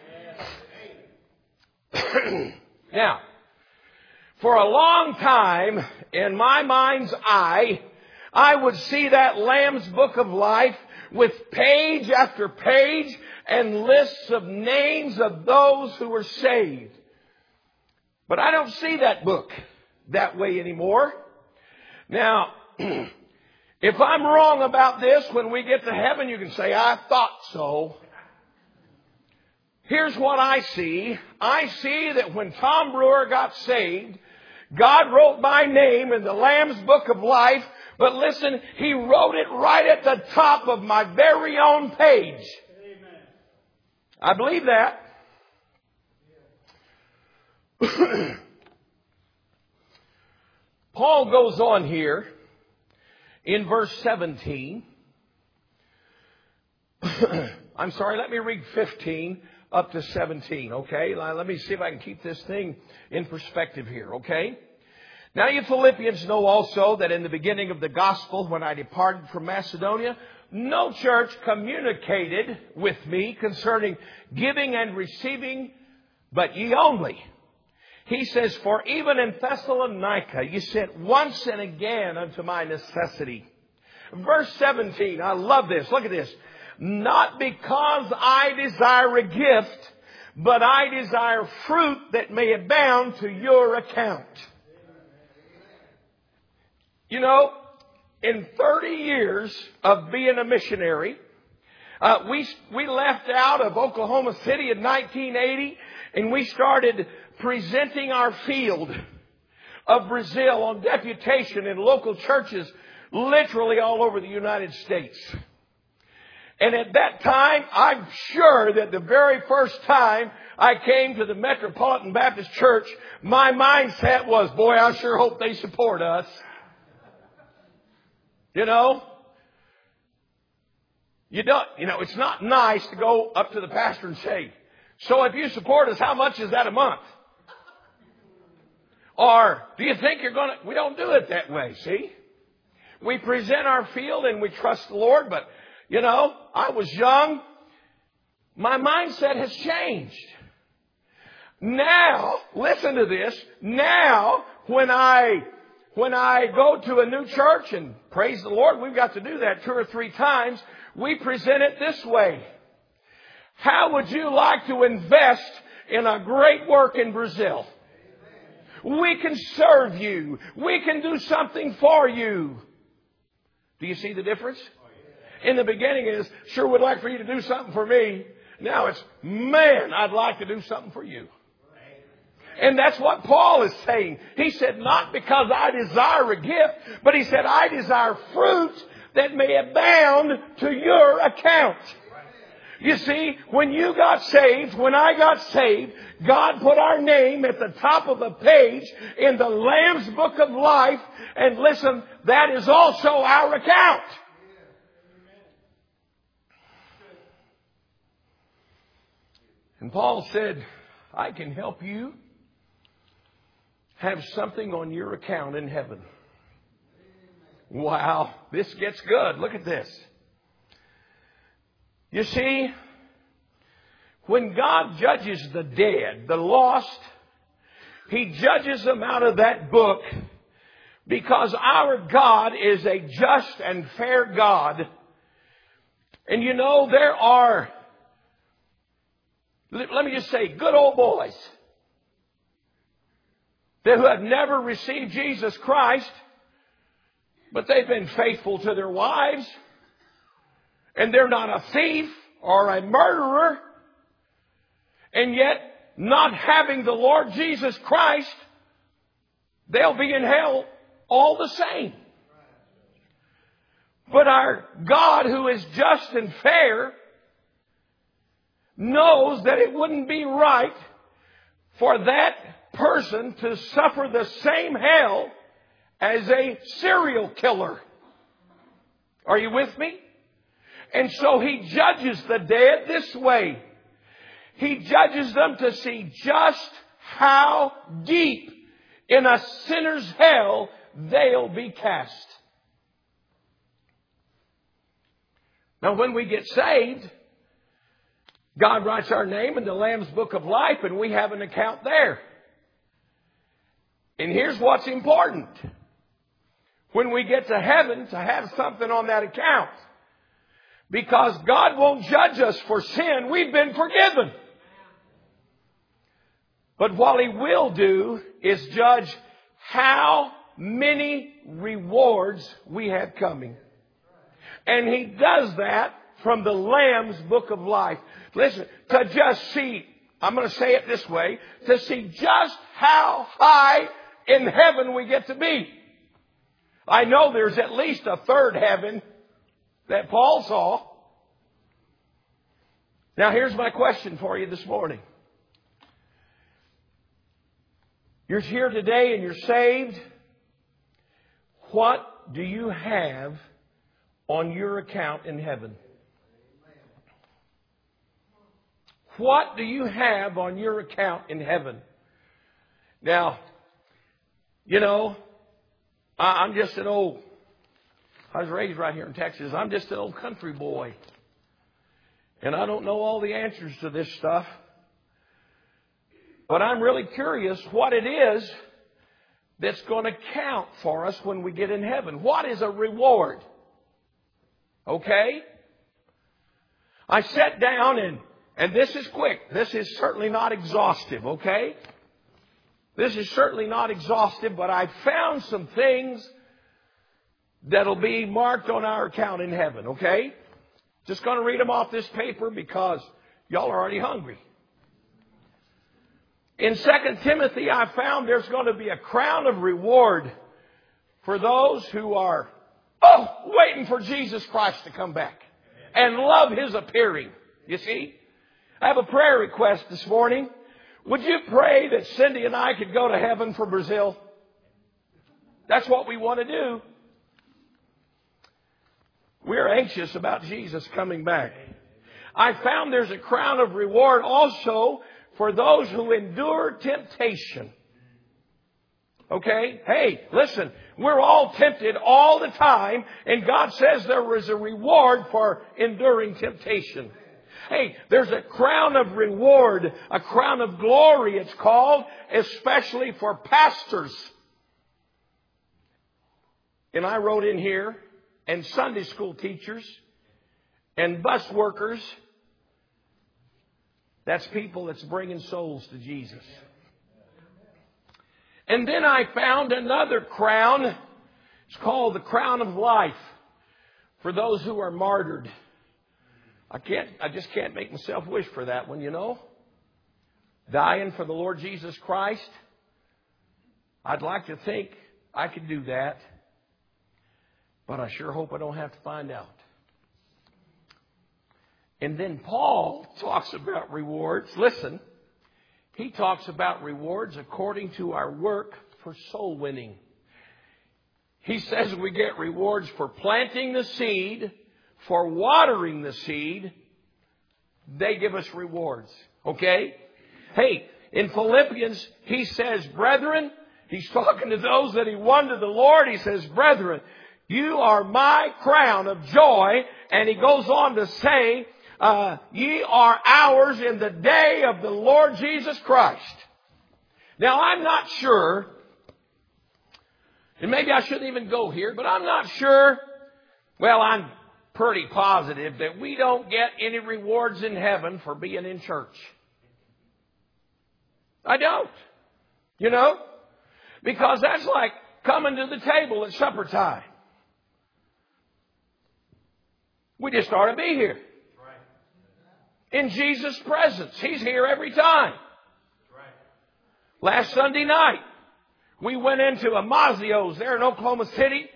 Now, for a long time, in my mind's eye, I would see that Lamb's Book of Life with page after page and lists of names of those who were saved. But I don't see that book that way anymore. Now, if I'm wrong about this, when we get to heaven, you can say, I thought so. Here's what I see. I see that when Tom Brewer got saved, God wrote my name in the Lamb's Book of Life, but listen, He wrote it right at the top of my very own page. Amen. I believe that. Paul goes on here in verse seventeen. I'm sorry, let me read fifteen up to seventeen, okay? Let me see if I can keep this thing in perspective here, okay? Now you Philippians know also that in the beginning of the gospel, when I departed from Macedonia, no church communicated with me concerning giving and receiving, but ye only. He says, for even in Thessalonica you sent once and again unto my necessity. Verse seventeen, I love this. Look at this. Not because I desire a gift, but I desire fruit that may abound to your account. You know, in thirty years of being a missionary, uh, we we left out of Oklahoma City in nineteen eighty, and we started presenting our field of Brazil on deputation in local churches literally all over the United States. And at that time, I'm sure that the very first time I came to the Metropolitan Baptist Church, my mindset was, boy, I sure hope they support us. You know? You don't, you know, it's not nice to go up to the pastor and say, so if you support us, how much is that a month? Or do you think you're going to... We don't do it that way, see? We present our field and we trust the Lord, but, you know, I was young. My mindset has changed. Now, listen to this. Now, when I, when I go to a new church, and praise the Lord, we've got to do that two or three times, we present it this way. How would you like to invest in a great work in Brazil? We can serve you. We can do something for you. Do you see the difference? In the beginning it is, sure would like for you to do something for me. Now it's, man, I'd like to do something for you. And that's what Paul is saying. He said, not because I desire a gift, but he said, I desire fruit that may abound to your account. You see, when you got saved, when I got saved, God put our name at the top of a page in the Lamb's Book of Life. And listen, that is also our account. And Paul said, I can help you have something on your account in heaven. Wow, this gets good. Look at this. You see, when God judges the dead, the lost, He judges them out of that book because our God is a just and fair God. And you know, there are, let me just say, good old boys that who have never received Jesus Christ, but they've been faithful to their wives. and they're not a thief or a murderer, and yet not having the Lord Jesus Christ, they'll be in hell all the same. But our God, who is just and fair, knows that it wouldn't be right for that person to suffer the same hell as a serial killer. Are you with me? And so He judges the dead this way. He judges them to see just how deep in a sinner's hell they'll be cast. Now, when we get saved, God writes our name in the Lamb's Book of Life, and we have an account there. And here's what's important. When we get to heaven, to have something on that account. Because God won't judge us for sin. We've been forgiven. But what He will do is judge how many rewards we have coming. And He does that from the Lamb's Book of Life. Listen, to just see, I'm going to say it this way, to see just how high in heaven we get to be. I know there's at least a third heaven that Paul saw. Now here's my question for you this morning. You're here today and you're saved. What do you have on your account in heaven? What do you have on your account in heaven? Now, you know, I'm just an old, I was raised right here in Texas. I'm just an old country boy. And I don't know all the answers to this stuff. But I'm really curious what it is that's going to count for us when we get in heaven. What is a reward? Okay? I sat down and, and this is quick. This is certainly not exhaustive, okay? This is certainly not exhaustive, but I found some things that'll be marked on our account in heaven, okay? Just going to read them off this paper because y'all are already hungry. In Second Timothy, I found there's going to be a crown of reward for those who are, oh, waiting for Jesus Christ to come back and love His appearing. You see? I have a prayer request this morning. Would you pray that Cindy and I could go to heaven for Brazil? That's what we want to do. We're anxious about Jesus coming back. I found there's a crown of reward also for those who endure temptation. Okay? Hey, listen, we're all tempted all the time, and God says there is a reward for enduring temptation. Hey, there's a crown of reward, a crown of glory it's called, especially for pastors. And I wrote in here, and Sunday school teachers, and bus workers. That's people that's bringing souls to Jesus. And then I found another crown. It's called the crown of life for those who are martyred. I can't, I just can't make myself wish for that one, you know. Dying for the Lord Jesus Christ. I'd like to think I could do that. But I sure hope I don't have to find out. And then Paul talks about rewards. Listen, he talks about rewards according to our work for soul winning. He says we get rewards for planting the seed, for watering the seed. They give us rewards. Okay? Hey, in Philippians, he says, brethren, he's talking to those that he won to the Lord. He says, brethren, you are my crown of joy. And he goes on to say, uh, ye are ours in the day of the Lord Jesus Christ. Now, I'm not sure, and maybe I shouldn't even go here, but I'm not sure, well, I'm pretty positive that we don't get any rewards in heaven for being in church. I don't. You know? Because that's like coming to the table at supper time. We just ought to be here. In Jesus' presence. He's here every time. Last Sunday night, we went into Amazio's there in Oklahoma City.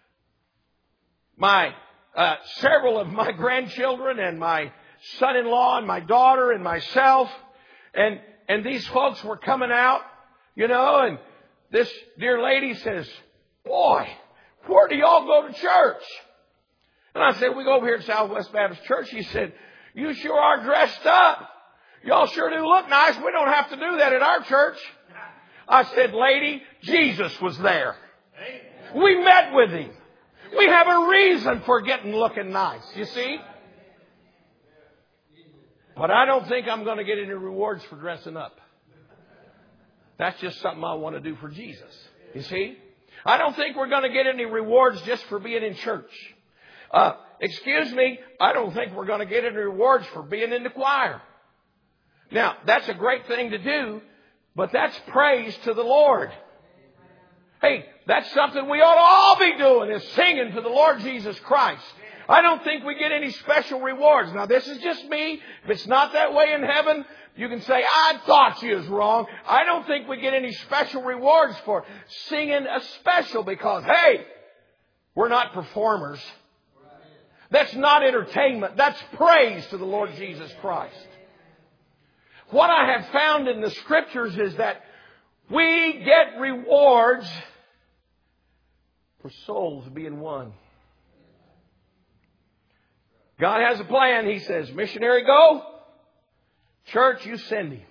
My, uh, several of my grandchildren and my son-in-law and my daughter and myself. And, and these folks were coming out, you know, and this dear lady says, boy, where do y'all go to church? And I said, we go over here at Southwest Baptist Church. She said, you sure are dressed up. Y'all sure do look nice. We don't have to do that at our church. I said, lady, Jesus was there. We met with Him. We have a reason for getting looking nice, you see. But I don't think I'm going to get any rewards for dressing up. That's just something I want to do for Jesus, you see. I don't think we're going to get any rewards just for being in church. Uh, excuse me, I don't think we're going to get any rewards for being in the choir. Now, that's a great thing to do, but that's praise to the Lord. Hey, that's something we ought to all be doing, is singing to the Lord Jesus Christ. I don't think we get any special rewards. Now, this is just me. If it's not that way in heaven, you can say, I thought you was wrong. I don't think we get any special rewards for singing a special because, hey, we're not performers. That's not entertainment. That's praise to the Lord Jesus Christ. What I have found in the Scriptures is that we get rewards for souls being won. God has a plan. He says, missionary, go. Church, you send him.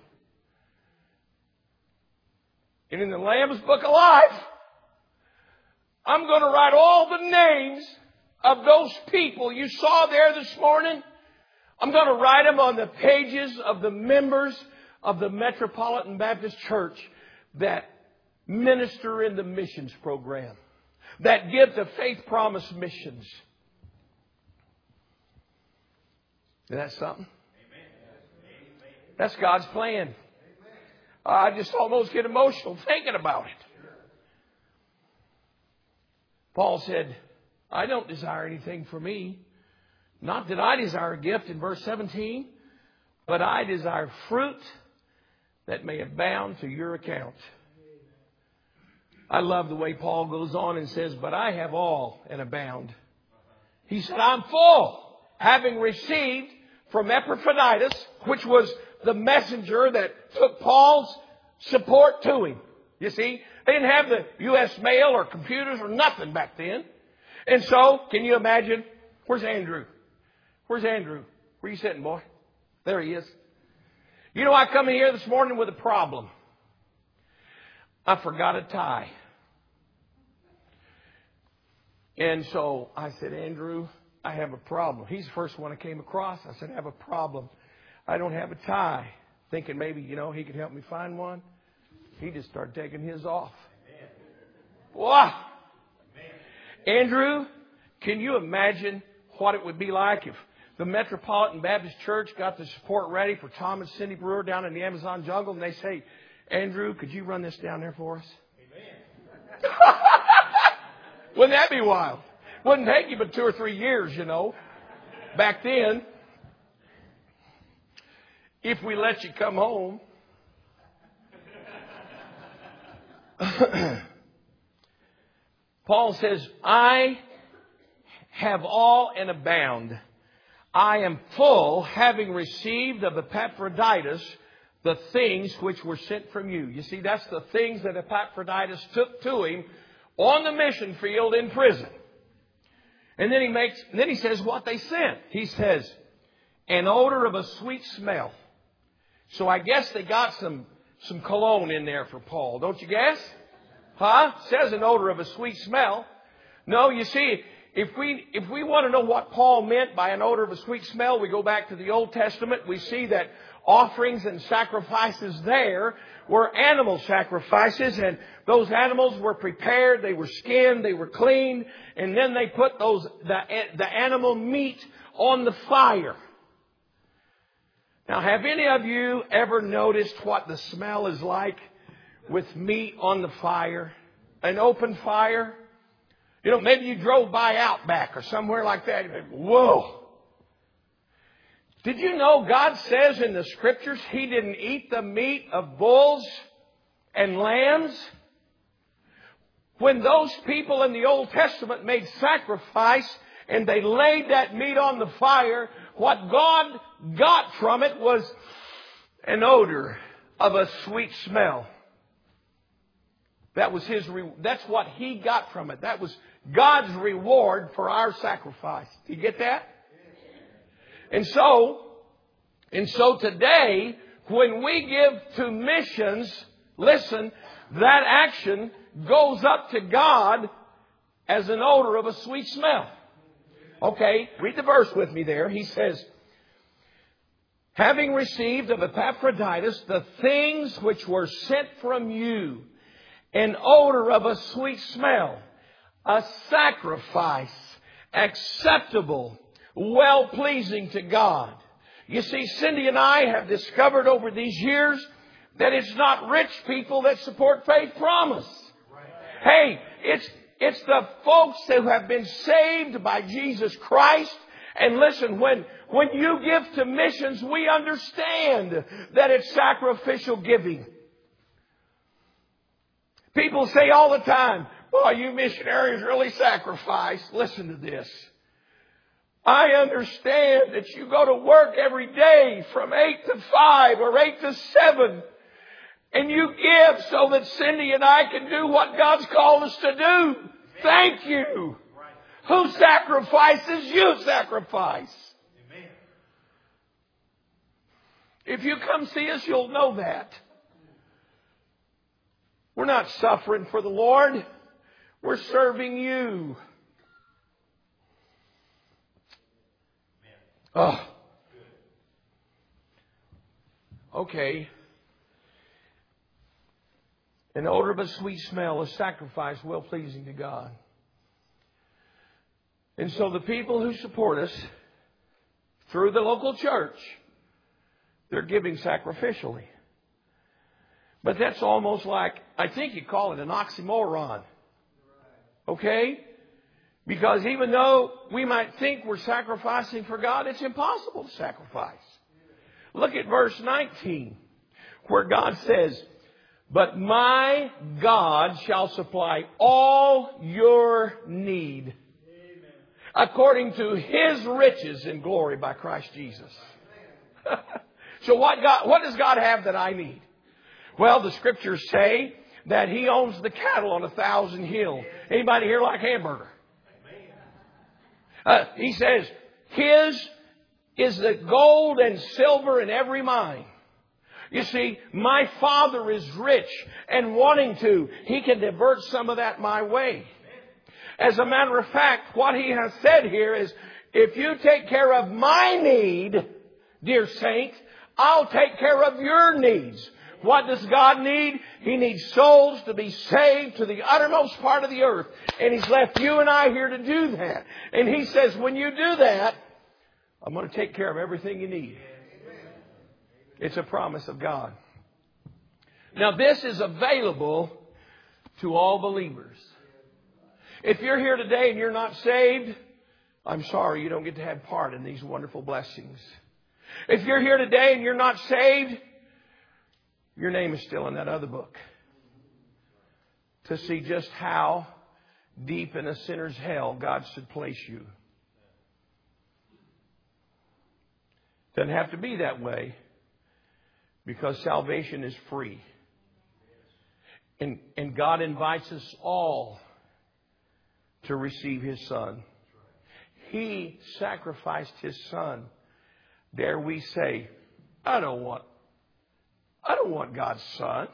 And in the Lamb's Book of Life, I'm going to write all the names of those people you saw there this morning. I'm going to write them on the pages of the members of the Metropolitan Baptist Church that minister in the missions program, that give the Faith Promise missions. Isn't that something? That's God's plan. I just almost get emotional thinking about it. Paul said, I don't desire anything for me. Not that I desire a gift in verse seventeen, but I desire fruit that may abound to your account. I love the way Paul goes on and says, but I have all and abound. He said, I'm full, having received from Epaphroditus, which was the messenger that took Paul's support to him. You see, they didn't have the U S mail or computers or nothing back then. And so, can you imagine? Where's Andrew? Where's Andrew? Where you sitting, boy? There he is. You know, I come in here this morning with a problem. I forgot a tie. And so I said, Andrew, I have a problem. He's the first one I came across. I said, I have a problem. I don't have a tie. Thinking maybe, you know, he could help me find one. He just started taking his off. Wow. Andrew, can you imagine what it would be like if the Metropolitan Baptist Church got the support ready for Tom and Cindy Brewer down in the Amazon jungle, and they say, Andrew, could you run this down there for us? Amen. Wouldn't that be wild? Wouldn't take you but two or three years, you know. Back then, if we let you come home. Paul says, I have all and abound. I am full, having received of Epaphroditus the things which were sent from you. You see, that's the things that Epaphroditus took to him on the mission field in prison. And then he makes, and then he says what they sent. He says, an odor of a sweet smell. So I guess they got some, some cologne in there for Paul. Don't you guess? Huh? It says an odor of a sweet smell. No, you see, if we, if we want to know what Paul meant by an odor of a sweet smell, we go back to the Old Testament. We see that offerings and sacrifices there were animal sacrifices, and those animals were prepared, they were skinned, they were cleaned, and then they put those the, the animal meat on the fire. Now, have any of you ever noticed what the smell is like with meat on the fire? An open fire? You know, maybe you drove by Outback or somewhere like that. You think, whoa, Did you know God says in the Scriptures He didn't eat the meat of bulls and lambs? When those people in the Old Testament made sacrifice and they laid that meat on the fire, what God got from it was an odor of a sweet smell. That was His, re- that's what He got from it. That was God's reward for our sacrifice. Do you get that? And so, and so today, when we give to missions, listen, that action goes up to God as an odor of a sweet smell. Okay, read the verse with me there. He says, having received of Epaphroditus the things which were sent from you, an odor of a sweet smell, a sacrifice acceptable, well-pleasing to God. You see, Cindy and I have discovered over these years that it's not rich people that support Faith Promise. Hey, it's it's the folks who have been saved by Jesus Christ. And listen, when when you give to missions, we understand that it's sacrificial giving. People say all the time, boy, you missionaries really sacrifice. Listen to this. I understand that you go to work every day from eight to five or eight to seven. And you give so that Cindy and I can do what God's called us to do. Thank you. Who sacrifices? You sacrifice. If you come see us, you'll know that. We're not suffering for the Lord. We're serving you. Oh. Okay. An odor of a sweet smell, a sacrifice well-pleasing to God. And so the people who support us through the local church, they're giving sacrificially. But that's almost like, I think you call it an oxymoron. Okay? Because even though we might think we're sacrificing for God, it's impossible to sacrifice. Look at verse nineteen, where God says, but my God shall supply all your need according to His riches in glory by Christ Jesus. So what God, what does God have that I need? Well, the Scriptures say that He owns the cattle on a thousand hills. Anybody here like hamburger? Uh, he says, His is the gold and silver in every mine. You see, my Father is rich and wanting to. He can divert some of that my way. As a matter of fact, what He has said here is, if you take care of my need, dear saint, I'll take care of your needs. What does God need? He needs souls to be saved to the uttermost part of the earth. And He's left you and I here to do that. And He says, when you do that, I'm going to take care of everything you need. It's a promise of God. Now, this is available to all believers. If you're here today and you're not saved, I'm sorry, you don't get to have part in these wonderful blessings. If you're here today and you're not saved, your name is still in that other book. To see just how deep in a sinner's hell God should place you. Doesn't have to be that way. Because salvation is free. And, and God invites us all to receive His Son. He sacrificed His Son. Dare we say, I don't want, I don't want God's Son.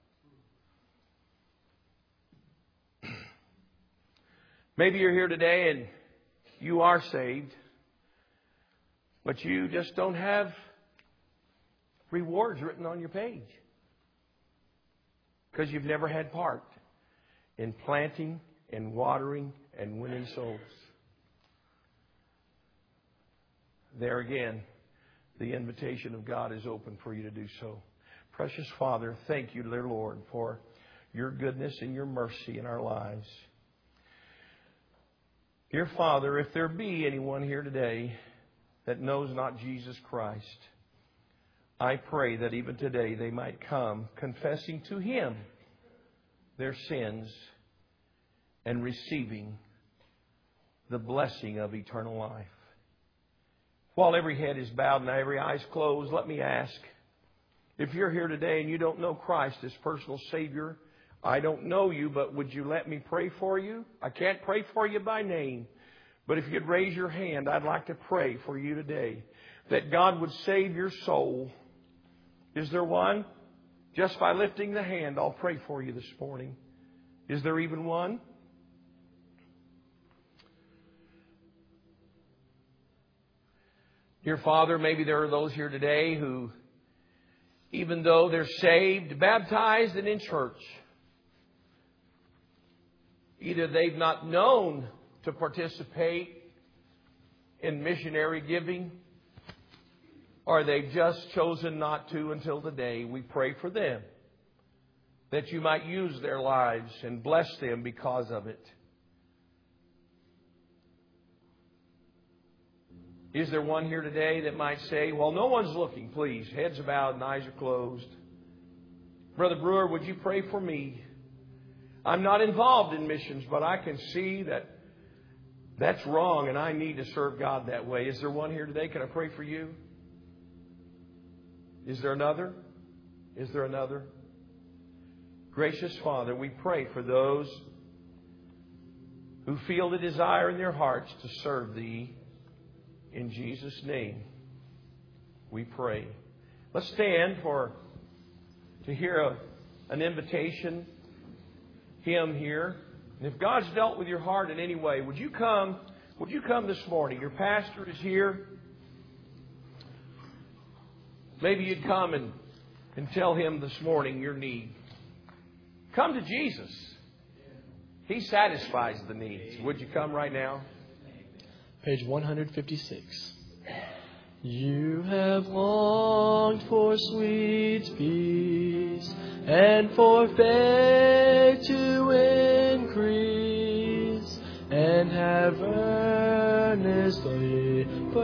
Maybe you're here today and you are saved, but you just don't have rewards written on your page. Because you've never had part in planting and watering and winning souls. There again, the invitation of God is open for you to do so. Precious Father, thank you, dear Lord, for your goodness and your mercy in our lives. Dear Father, if there be anyone here today that knows not Jesus Christ. I pray that even today they might come confessing to Him their sins and receiving the blessing of eternal life. While every head is bowed and every eye is closed, let me ask, if you're here today and you don't know Christ as personal Savior, I don't know you, but would you let me pray for you? I can't pray for you by name, but if you'd raise your hand, I'd like to pray for you today, that God would save your soul. Is there one? Just by lifting the hand, I'll pray for you this morning. Is there even one? Dear Father, maybe there are those here today who, even though they're saved, baptized, and in church, either they've not known to participate in missionary giving, or they've just chosen not to until today. We pray for them, that you might use their lives and bless them because of it. Is there one here today that might say, well, no one's looking, please. Heads are bowed and eyes are closed. Brother Brewer, would you pray for me? I'm not involved in missions, but I can see that that's wrong and I need to serve God that way. Is there one here today? Can I pray for you? Is there another? Is there another? Gracious Father, we pray for those who feel the desire in their hearts to serve Thee. In Jesus' name, we pray. Let's stand for to hear a, an invitation hymn here. And if God's dealt with your heart in any way, would you come? Would you come this morning? Your pastor is here. Maybe you'd come and, and tell him this morning your need. Come to Jesus. He satisfies the needs. Would you come right now? Page one fifty-six. You have longed for sweet peace and for faith to increase, and have earnestly,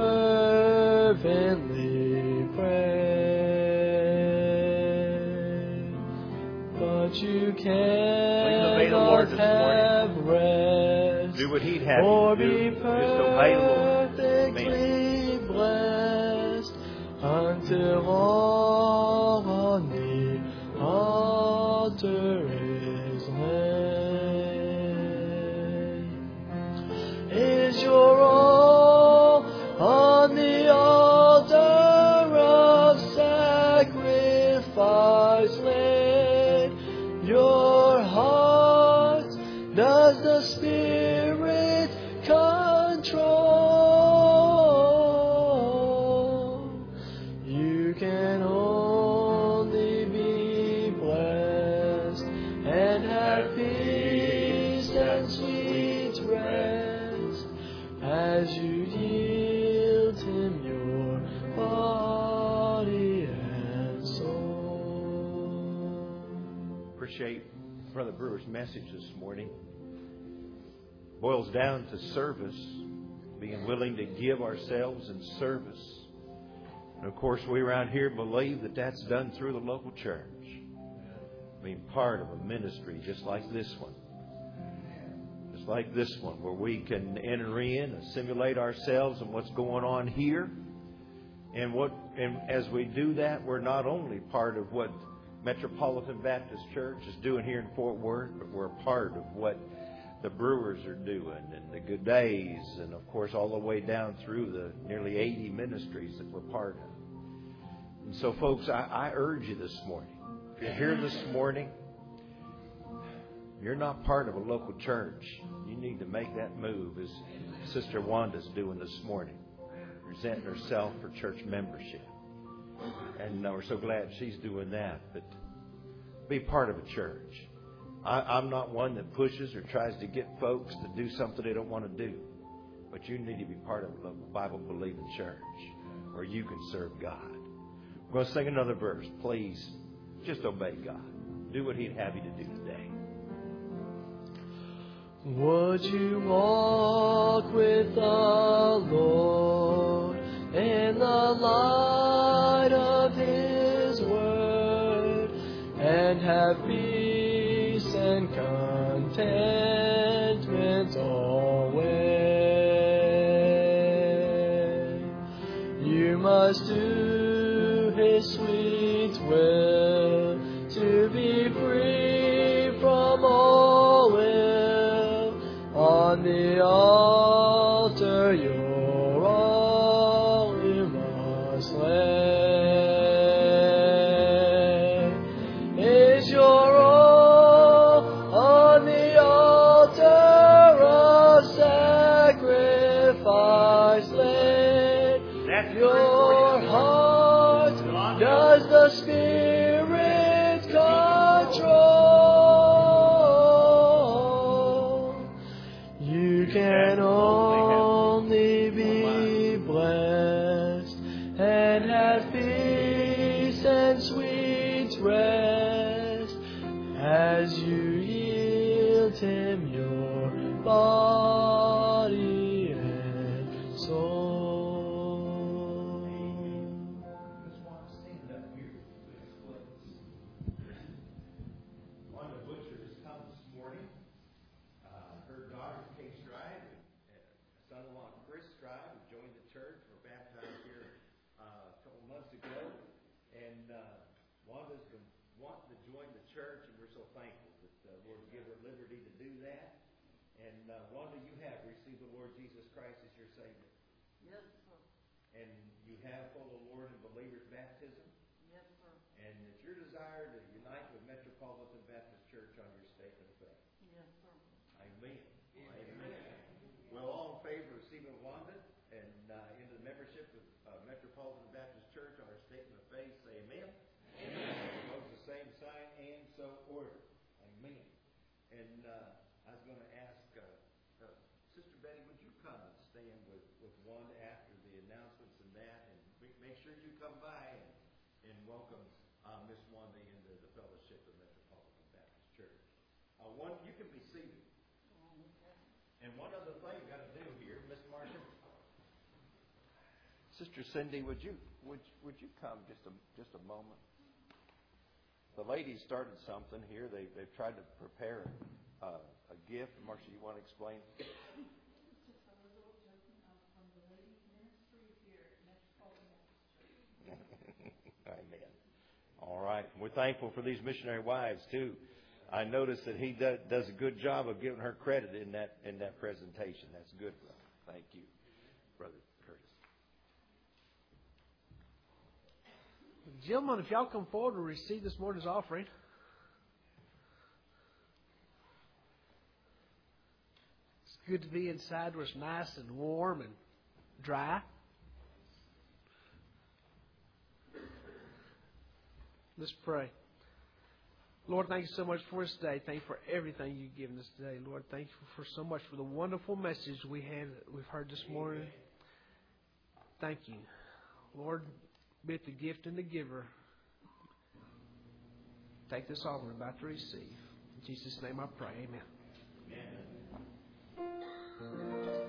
fervently prayed. But you cannot have rest. Do what He'd have you do. Just obey the Lord. Perfectly blessed until all on the altar is laid. Is your all on the altar of sacrifice laid? Your heart does the Spirit control. You can only be blessed and have peace and sweet rest as you yield Him your body and soul. Appreciate Brother Brewer's message this morning. Boils down to service, being willing to give ourselves in service. And of course, we around here believe that that's done through the local church, being part of a ministry just like this one. Just like this one, where we can enter in, assimilate ourselves in what's going on here. And what, and as we do that, we're not only part of what Metropolitan Baptist Church is doing here in Fort Worth, but we're a part of what the Brewers are doing, and the Good Days, and of course all the way down through the nearly eighty ministries that we're part of. And so, folks, I, I urge you this morning, if you're here this morning, you're not part of a local church, you need to make that move, as Sister Wanda's doing this morning, presenting herself for church membership. And we're so glad she's doing that. But be part of a church. I, I'm not one that pushes or tries to get folks to do something they don't want to do. But you need to be part of a local Bible-believing church where you can serve God. We're going to sing another verse. Please, just obey God. Do what He'd have you to do today. Would you walk with the Lord in the light of His Word, and have peace and contentment always. You must do His sweet will to be free from all ill. On the altar your all you must lay. Is your all on the altar of sacrifice laid? That's Your heart does the Spirit control. You can only be blessed and have peace and sweet rest as you yield Him your body and soul. Wanda Butcher has come this morning. Uh, her daughter, Kay Stride, and son-in-law, Chris Stride, who joined the church, were baptized here uh, a couple months ago. And uh, Wanda's been wanting to join the church, and we're so thankful that the Lord give her liberty to do that. And uh, Wanda, you have received the Lord Jesus Christ as your Savior. Yes, sir. And you have full of Lord and believer's baptism. Yes, sir. And it's your desire to unite with Metropolitan Baptist Church on your statement of faith. Yes, sir. Amen. Amen. Well, all in favor of receiving Wanda and uh, into the membership of uh, Metropolitan Baptist Church on our statement of faith, say amen. Amen. Opposed, the same sign, and so ordered. Amen. And uh, I was going to ask uh, uh, Sister Betty, would you come and stand with, with Wanda after the announcements and that, and make- make sure you come by and, and welcome uh, Miss Wanda into the fellowship of Metropolitan Baptist Church. Uh, one, you can be seated. And one other thing you got to do here, Miss Marcia. Sister Cindy, would you would would you come just a just a moment? The ladies started something here. They they've tried to prepare uh, a gift. Marcia, you want to explain? This is just a little token from the ladies' ministry here at Metropolitan Baptist Church. Amen. All right. We're thankful for these missionary wives too. I noticed that he do, does a good job of giving her credit in that in that presentation. That's good, brother. Thank you, Brother Curtis. Gentlemen, if y'all come forward to receive this morning's offering. It's good to be inside where it's nice and warm and dry. Let's pray. Lord, thank you so much for us today. Thank you for everything you've given us today. Lord, thank you for so much for the wonderful message we had, we've heard this morning. Thank you. Lord, be it the gift and the giver. Take this offering we're about to receive. In Jesus' name I pray. Amen. Amen.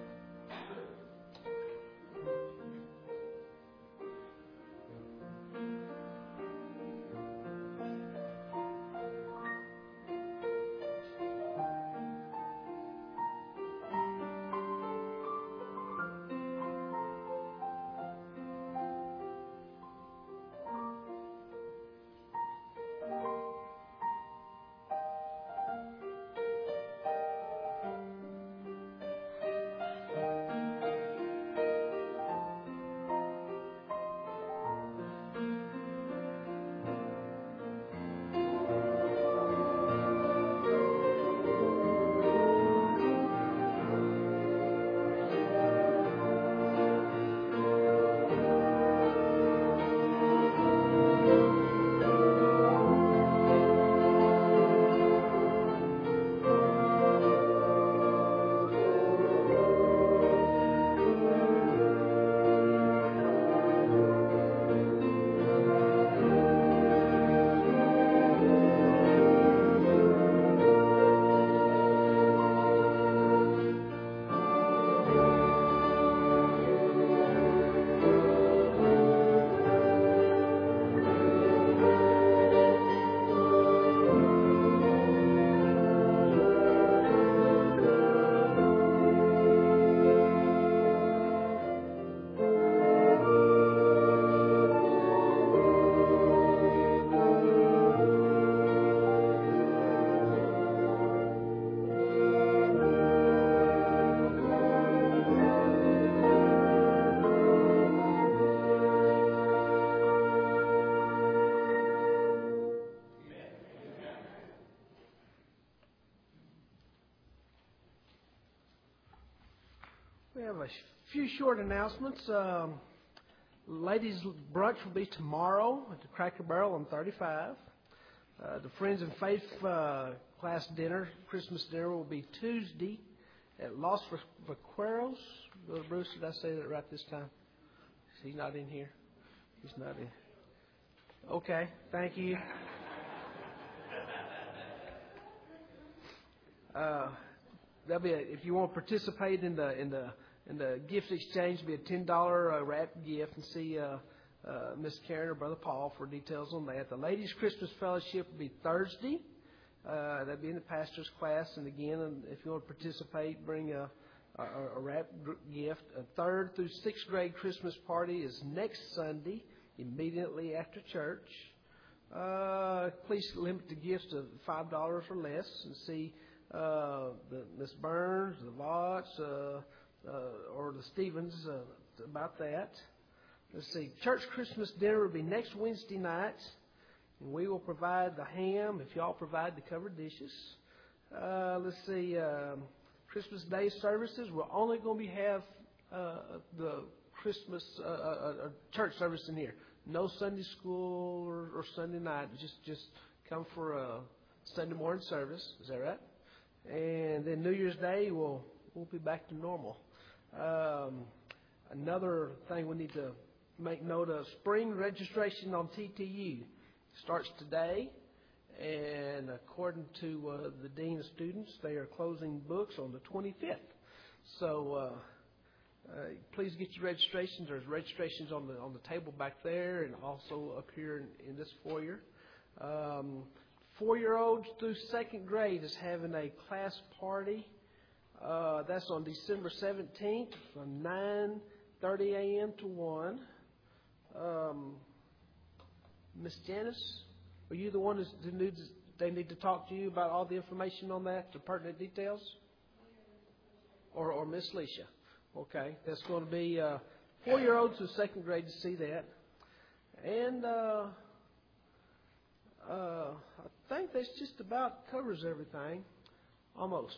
We have a few short announcements. Um, ladies' brunch will be tomorrow at the Cracker Barrel on thirty-five. Uh, the Friends and Faith uh, class dinner, Christmas dinner, will be Tuesday at Los Vaqueros. Brother Bruce, did I say that right this time? He's not in here. He's not in. Okay, thank you. Uh, that'll be a, if you want to participate in the in the in the gift exchange, it'll be a ten dollar uh, wrapped gift, and see uh, uh, Miss Karen or Brother Paul for details on that. The Ladies' Christmas Fellowship will be Thursday. Uh, that'll be in the pastor's class, and again, if you want to participate, bring a a, a wrapped gift. A third through sixth grade Christmas party is next Sunday, immediately after church. Uh, please limit the gifts to five dollars or less, and see. Uh, the Miss Burns, the Watts, uh, uh, or the Stevens uh, about that. Let's see. Church Christmas dinner will be next Wednesday night, and we will provide the ham if y'all provide the covered dishes. Uh, let's see. Um, Christmas Day services. We're only going to be have uh, the Christmas uh, uh, uh, church service in here. No Sunday school or, or Sunday night. Just just come for a Sunday morning service. Is that right? And then New Year's Day, we'll, we'll be back to normal. Um, another thing we need to make note of, spring registration on T T U starts today. And according to uh, the Dean of Students, they are closing books on the twenty-fifth. So uh, uh, please get your registrations. There's registrations on the on the table back there and also up here in, in this foyer. Um, Four-year-olds through second grade is having a class party. Uh, that's on December seventeenth from nine thirty a.m. to one. Um, Miss Janice, are you the one that needs, they need to talk to you about all the information on that, the pertinent details? Or, or Miss Leisha? Okay, that's going to be uh, four-year-olds through second grade to see that. And Uh, Uh, I think that's just about covers everything, almost.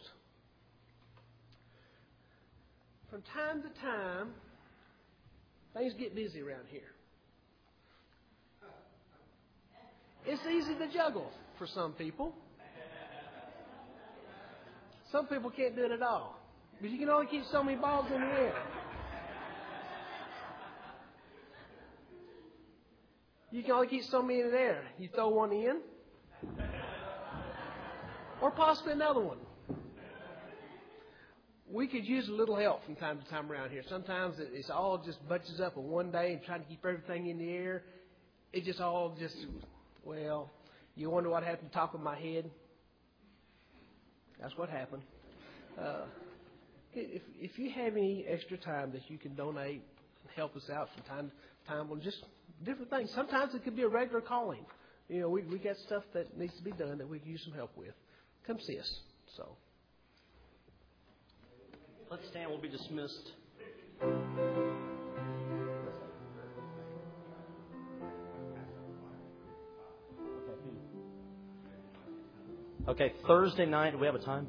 From time to time, things get busy around here. It's easy to juggle for some people. Some people can't do it at all, because you can only keep so many balls in the air. You can only keep so many in the air. You throw one in, or possibly another one. We could use a little help from time to time around here. Sometimes it's all just bunches up in one day and trying to keep everything in the air. It just all just, well, you wonder what happened to the top of my head? That's what happened. Uh, if, if you have any extra time that you can donate and help us out from time to time on just different things. Sometimes it could be a regular calling. You know, we we got stuff that needs to be done that we can use some help with. Come see us. So let's stand. We'll be dismissed. Okay, Thursday night. Do we have a time?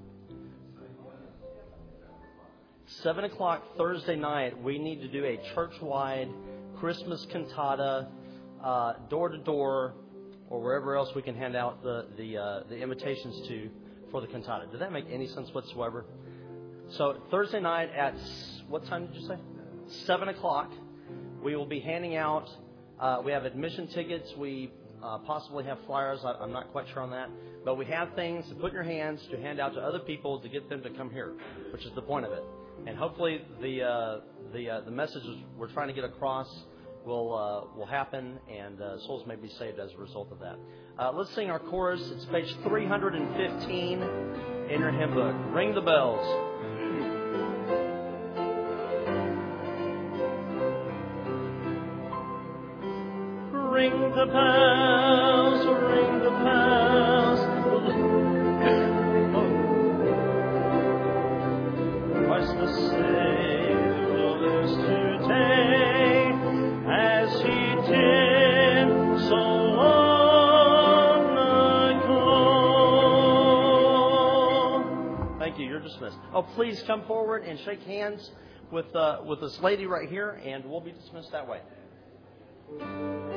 Seven o'clock Thursday night. We need to do a church-wide Christmas cantata, uh, door to door, or wherever else we can hand out the the, uh, the invitations to for the cantata. Did that make any sense whatsoever? So Thursday night at what time did you say? Seven o'clock. We will be handing out. Uh, we have admission tickets. We uh, possibly have flyers. I, I'm not quite sure on that, but we have things to put in your hands to hand out to other people to get them to come here, which is the point of it. And hopefully the uh, the uh, the messages we're trying to get across will uh, will happen, and uh, souls may be saved as a result of that. Uh, let's sing our chorus. It's page three hundred fifteen in your hymn book. Ring the bells. Ring the bells, ring the bells. Christ the Savior lives today, as He did so long ago. Thank you. You're dismissed. Oh, please come forward and shake hands with uh, with this lady right here, and we'll be dismissed that way.